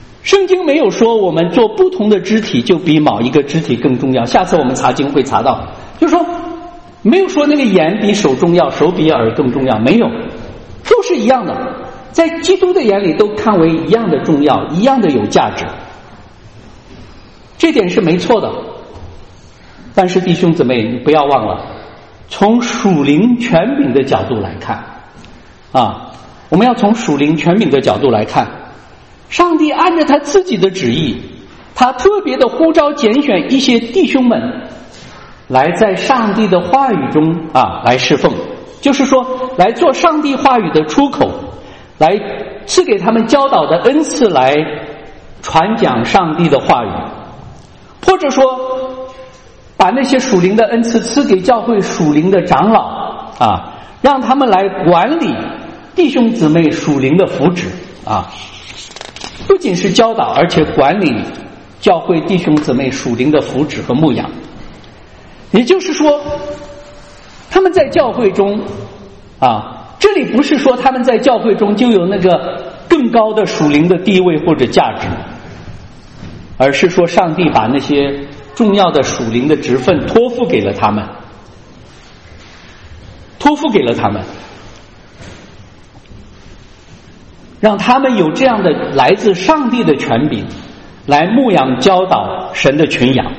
有说我们做不同的肢体就比某一个肢体更重要。下次我们查经会查到，就是说没有说那个眼比手重要，手比耳更重要，没有，都是一样的，在基督的眼里都看为一样的重要，一样的有价值，这点是没错的。但是弟兄姊妹，你不要忘了，从属灵权柄的角度来看啊，我们要从属灵权柄的角度来看，上帝按照他自己的旨意，他特别的呼召拣选一些弟兄们来在上帝的话语中啊来侍奉，就是说来做上帝话语的出口，来赐给他们教导的恩赐，来传讲上帝的话语，或者说把那些属灵的恩赐赐给教会属灵的长老啊，让他们来管理弟兄姊妹属灵的福祉啊，不仅是教导，而且管理教会弟兄姊妹属灵的福祉和牧养。也就是说，他们在教会中啊，这里不是说他们在教会中就有那个更高的属灵的地位或者价值，而是说上帝把那些重要的属灵的职分托付给了他们，托付给了他们，让他们有这样的来自上帝的权柄，来牧养教导神的群羊。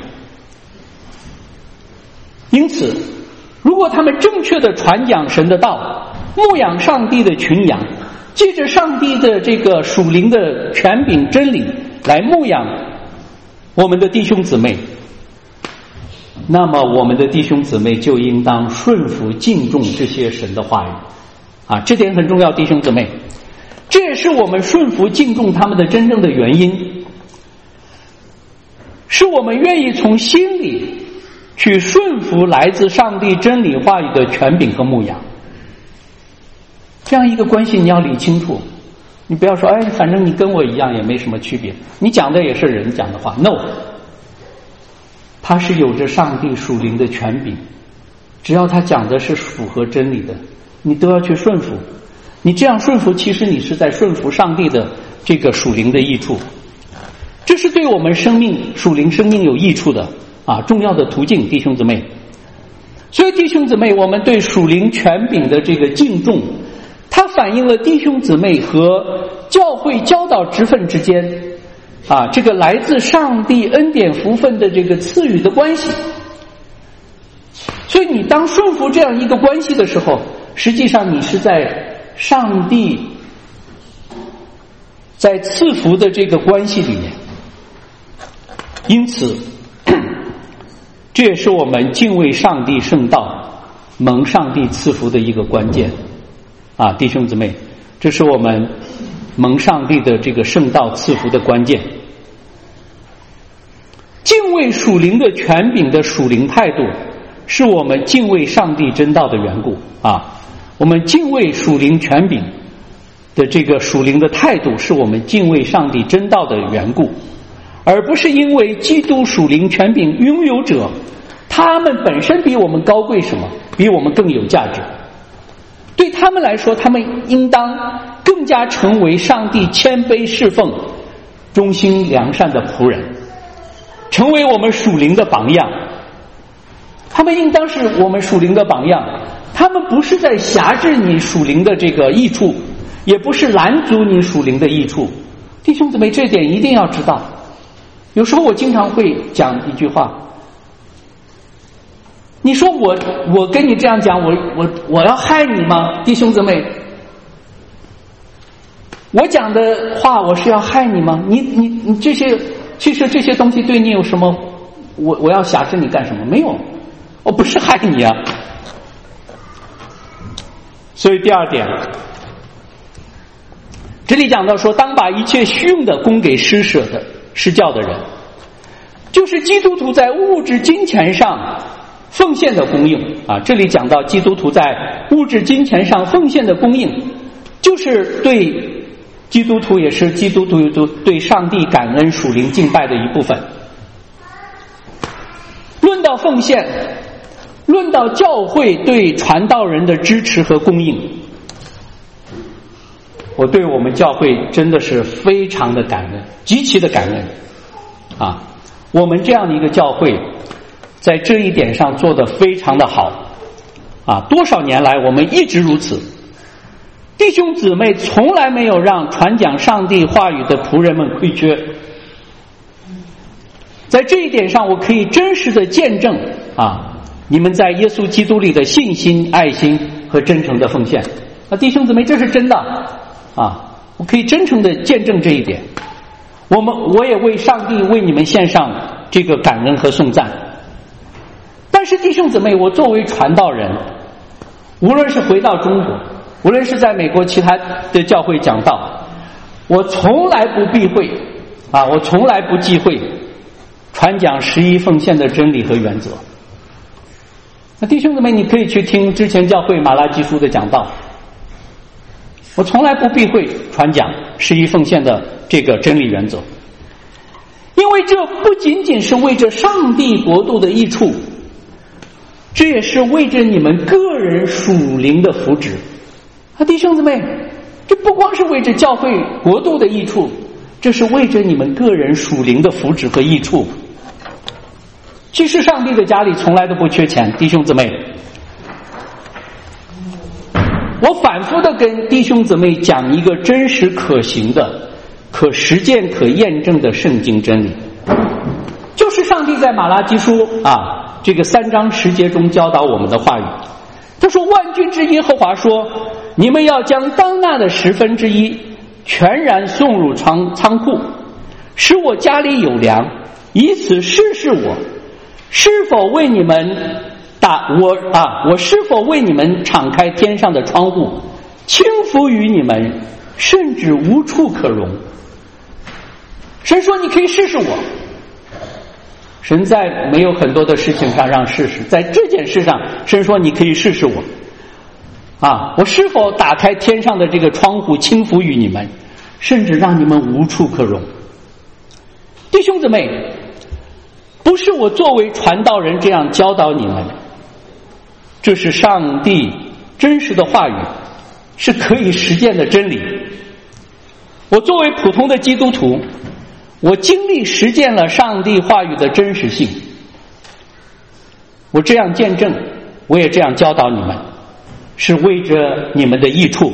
因此，如果他们正确的传讲神的道，牧养上帝的群羊，借着上帝的这个属灵的权柄真理来牧养我们的弟兄姊妹，那么我们的弟兄姊妹就应当顺服敬重这些神的话语啊，这点很重要，弟兄姊妹，这也是我们顺服敬重他们的真正的原因，是我们愿意从心里去顺服来自上帝真理话语的权柄和牧养。这样一个关系你要理清楚，你不要说哎，反正你跟我一样也没什么区别，你讲的也是人讲的话。 No， 他是有着上帝属灵的权柄，只要他讲的是符合真理的，你都要去顺服。你这样顺服，其实你是在顺服上帝的这个属灵的益处，这是对我们生命属灵生命有益处的啊，重要的途径，弟兄姊妹。所以弟兄姊妹，我们对属灵权柄的这个敬重，它反映了弟兄姊妹和教会教导职分之间啊，这个来自上帝恩典福分的这个赐予的关系。所以你当顺服这样一个关系的时候，实际上你是在上帝在赐福的这个关系里面。因此这也是我们敬畏上帝圣道蒙上帝赐福的一个关键啊，弟兄姊妹，这是我们蒙上帝的这个圣道赐福的关键。敬畏属灵的权柄的属灵态度，是我们敬畏上帝真道的缘故啊。我们敬畏属灵权柄的这个属灵的态度，是我们敬畏上帝真道的缘故，而不是因为基督属灵权柄拥有者他们本身比我们高贵什么，比我们更有价值。对他们来说，他们应当更加成为上帝谦卑侍奉忠心良善的仆人，成为我们属灵的榜样。他们应当是我们属灵的榜样，他们不是在辖制你属灵的这个益处，也不是拦阻你属灵的益处。弟兄姊妹，这点一定要知道。有时候我经常会讲一句话，你说我我跟你这样讲，我我我要害你吗？弟兄姊妹，我讲的话我是要害你吗？你你你这些，其实这些东西对你有什么？我我要辖制你干什么？没有，我不是害你啊。所以第二点，这里讲到说，当把一切虚用的供给施舍的施教的人，就是基督徒在物质金钱上奉献的供应啊。这里讲到基督徒在物质金钱上奉献的供应，就是对基督徒，也是基督徒对上帝感恩属灵敬拜的一部分。论到奉献，论到教会对传道人的支持和供应， 我对我们教会真的是非常的感恩，极其的感恩啊！我们这样的一个教会在这一点上做得非常的好啊！多少年来我们一直如此，弟兄姊妹从来没有让传讲上帝话语的仆人们亏缺。在这一点上我可以真实的见证啊，你们在耶稣基督里的信心、爱心和真诚的奉献啊，弟兄姊妹，这是真的啊！我可以真诚的见证这一点。我们我也为上帝为你们献上这个感恩和颂赞。但是弟兄姊妹，我作为传道人，无论是回到中国，无论是在美国其他的教会讲道，我从来不避讳啊，我从来不忌讳传讲十一奉献的真理和原则。那弟兄姊妹，你可以去听之前教会马拉基书的讲道，我从来不避讳传讲十一奉献的这个真理原则，因为这不仅仅是为着上帝国度的益处，这也是为着你们个人属灵的福祉啊，弟兄姊妹，这不光是为着教会国度的益处，这是为着你们个人属灵的福祉和益处。其实上帝的家里从来都不缺钱，弟兄姊妹，我反复的跟弟兄姊妹讲一个真实可行的、可实践、可验证的圣经真理，就是上帝在马拉基书啊这个三章十节中教导我们的话语。他说：“万军之耶和华说，你们要将当纳的十分之一全然送入仓仓库，使我家里有粮，以此试试我是否为你们打我啊，我是否为你们敞开天上的窗户，倾覆于你们，甚至无处可容。”神说：“你可以试试我。”神在没有很多的事情上让试试，在这件事上，神说：“你可以试试我。”啊，我是否打开天上的这个窗户，倾覆于你们，甚至让你们无处可容。弟兄姊妹，不是我作为传道人这样教导你们，这是上帝真实的话语，是可以实践的真理。我作为普通的基督徒，我经历实践了上帝话语的真实性，我这样见证，我也这样教导你们，是为着你们的益处。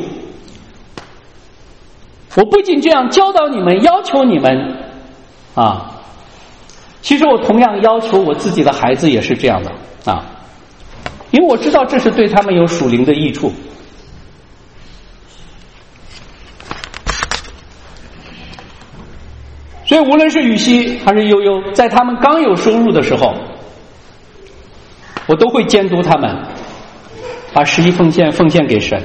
我不仅这样教导你们，要求你们啊，其实我同样要求我自己的孩子也是这样的啊，因为我知道这是对他们有属灵的益处。所以无论是羽西还是悠悠，在他们刚有收入的时候，我都会监督他们把十一奉献奉献给神。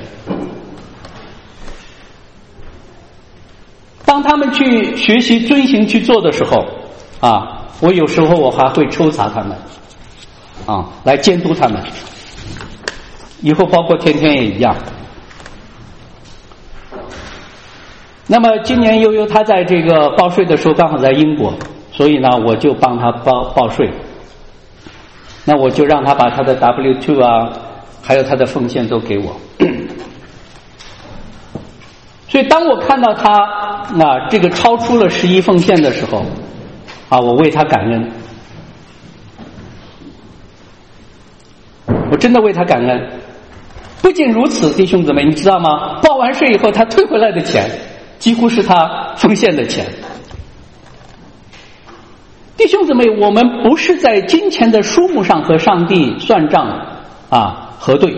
当他们去学习遵行去做的时候啊，我有时候我还会抽查他们啊，来监督他们。以后包括天天也一样。那么今年悠悠他在这个报税的时候刚好在英国，所以呢我就帮他报报税。那我就让他把他的 W 二 啊还有他的奉献都给我。所以当我看到他啊这个超出了十一奉献的时候啊，我为他感恩，我真的为他感恩。不仅如此，弟兄姊妹，你知道吗？报完税以后他退回来的钱几乎是他奉献的钱。弟兄姊妹，我们不是在金钱的数目上和上帝算账啊核对。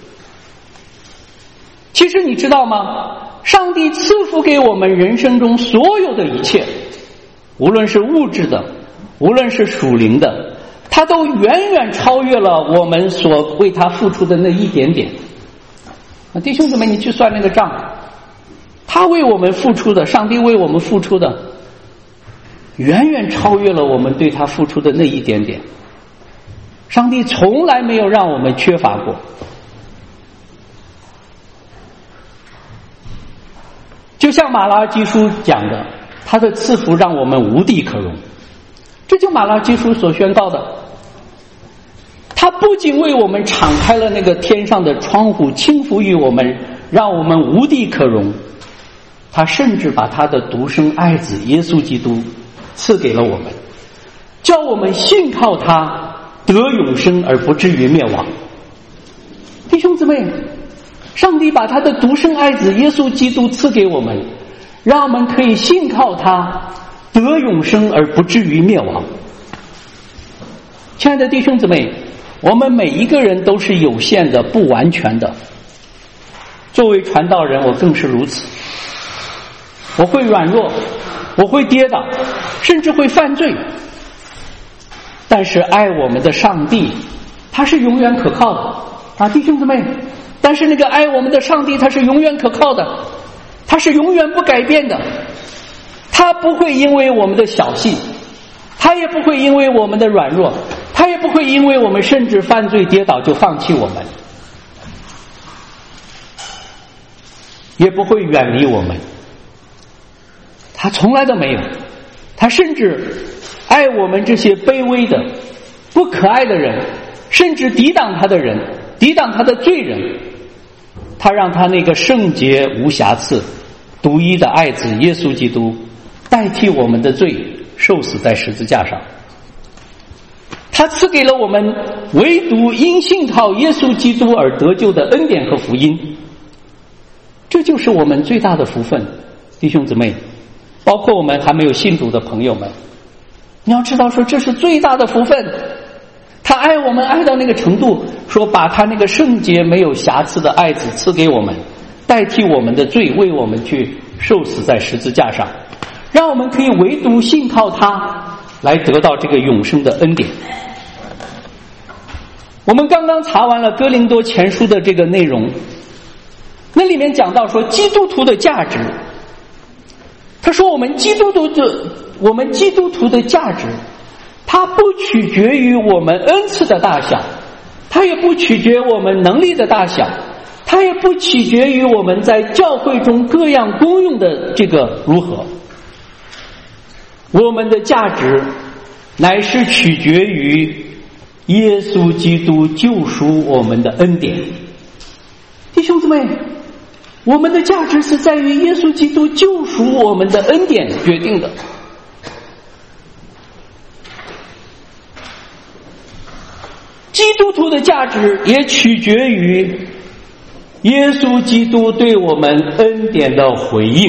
其实你知道吗？上帝赐福给我们人生中所有的一切，无论是物质的，无论是属灵的，他都远远超越了我们所为他付出的那一点点。弟兄姊妹，你去算那个账，他为我们付出的，上帝为我们付出的远远超越了我们对他付出的那一点点。上帝从来没有让我们缺乏过。就像马拉基书讲的，他的赐福让我们无地可容，这就马拉基书所宣告的。他不仅为我们敞开了那个天上的窗户，倾覆于我们，让我们无地可容， 他甚至把他的独生爱子耶稣基督赐给了我们，叫我们信靠他得永生而不至于灭亡。弟兄姊妹，上帝把他的独生爱子耶稣基督赐给我们，让我们可以信靠他得永生而不至于灭亡。亲爱的弟兄姊妹，我们每一个人都是有限的，不完全的。作为传道人，我更是如此。我会软弱，我会跌倒，甚至会犯罪。但是爱我们的上帝，他是永远可靠的啊，弟兄姊妹。但是那个爱我们的上帝，他是永远可靠的，他是永远不改变的。他不会因为我们的小信，他也不会因为我们的软弱，他也不会因为我们甚至犯罪跌倒就放弃我们，也不会远离我们。他从来都没有，他甚至爱我们这些卑微的不可爱的人，甚至抵挡他的人，抵挡他的罪人。他让他那个圣洁无瑕疵独一的爱子耶稣基督代替我们的罪受死在十字架上。他赐给了我们唯独因信靠耶稣基督而得救的恩典和福音，这就是我们最大的福分。弟兄姊妹，包括我们还没有信主的朋友们，你要知道说这是最大的福分。他爱我们爱到那个程度，说把他那个圣洁没有瑕疵的爱子赐给我们，代替我们的罪，为我们去受死在十字架上，让我们可以唯独信靠他来得到这个永生的恩典。我们刚刚查完了哥林多前书的这个内容，那里面讲到说基督徒的价值，他说我们基督徒的我们基督徒的价值，它不取决于我们恩赐的大小，它也不取决我们能力的大小，它也不取决于我们在教会中各样功用的这个如何。我们的价值乃是取决于耶稣基督救赎我们的恩典。弟兄姊妹，我们的价值是在于耶稣基督救赎我们的恩典决定的。基督徒的价值也取决于耶稣基督对我们恩典的回应。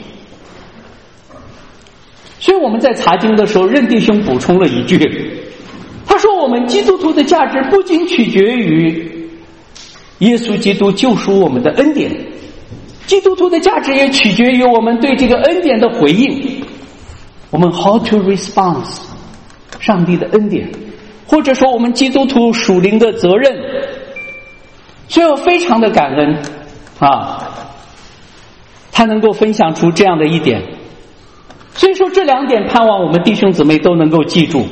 所以我们在查经的时候，任弟兄补充了一句，他说我们基督徒的价值不仅取决于耶稣基督救赎我们的恩典，基督徒的价值也取决于我们对这个恩典的回应，我们 how to respond 上帝的恩典，或者说我们基督徒属灵的责任。所以我非常的感恩啊，他能够分享出这样的一点。所以说这两点盼望我们弟兄姊妹都能够记住，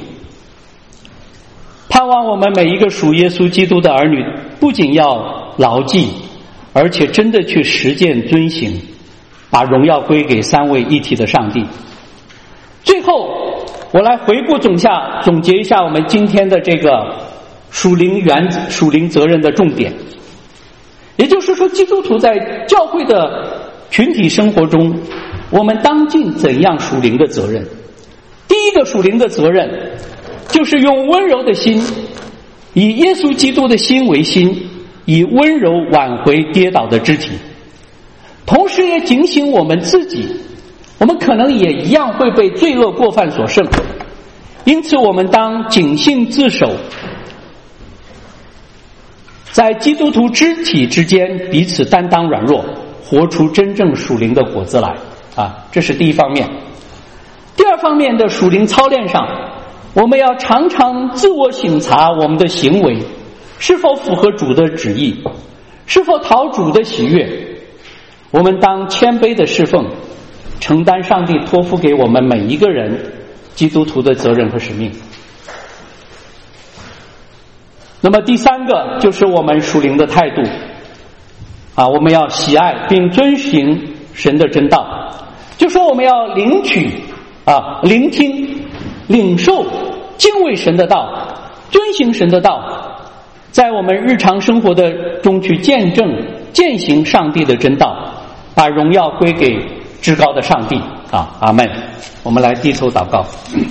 盼望我们每一个属耶稣基督的儿女不仅要牢记，而且真的去实践遵行，把荣耀归给三位一体的上帝。最后我来回顾总下总结一下我们今天的这个属灵原则属灵责任的重点。也就是说，基督徒在教会的群体生活中，我们当尽怎样属灵的责任。第一个属灵的责任就是用温柔的心，以耶稣基督的心为心，以温柔挽回跌倒的肢体，同时也警醒我们自己，我们可能也一样会被罪恶过犯所胜，因此我们当谨信自守，在基督徒肢体之间彼此担当软弱，活出真正属灵的果子来啊，这是第一方面。第二方面的属灵操练上，我们要常常自我省察我们的行为是否符合主的旨意，是否讨主的喜悦。我们当谦卑的侍奉，承担上帝托付给我们每一个人基督徒的责任和使命。那么第三个就是我们属灵的态度啊，我们要喜爱并遵循神的真道，就说我们要领取啊，聆听、领受、敬畏神的道，遵行神的道，在我们日常生活的中去见证、践行上帝的真道，把荣耀归给至高的上帝啊，阿们。我们来低头祷告。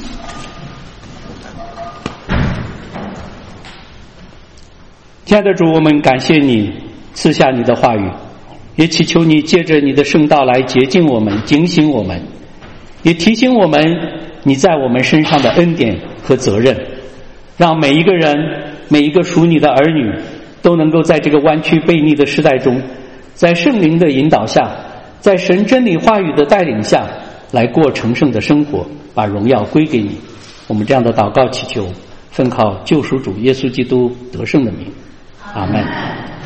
亲爱的主，我们感谢你赐下你的话语，也祈求你借着你的圣道来洁净我们，警醒我们，也提醒我们你在我们身上的恩典和责任，让每一个人，每一个属你的儿女都能够在这个弯曲悖逆的时代中，在圣灵的引导下，在神真理话语的带领下来过成圣的生活，把荣耀归给你。我们这样的祷告祈求，奉靠救赎主耶稣基督得胜的名，阿们。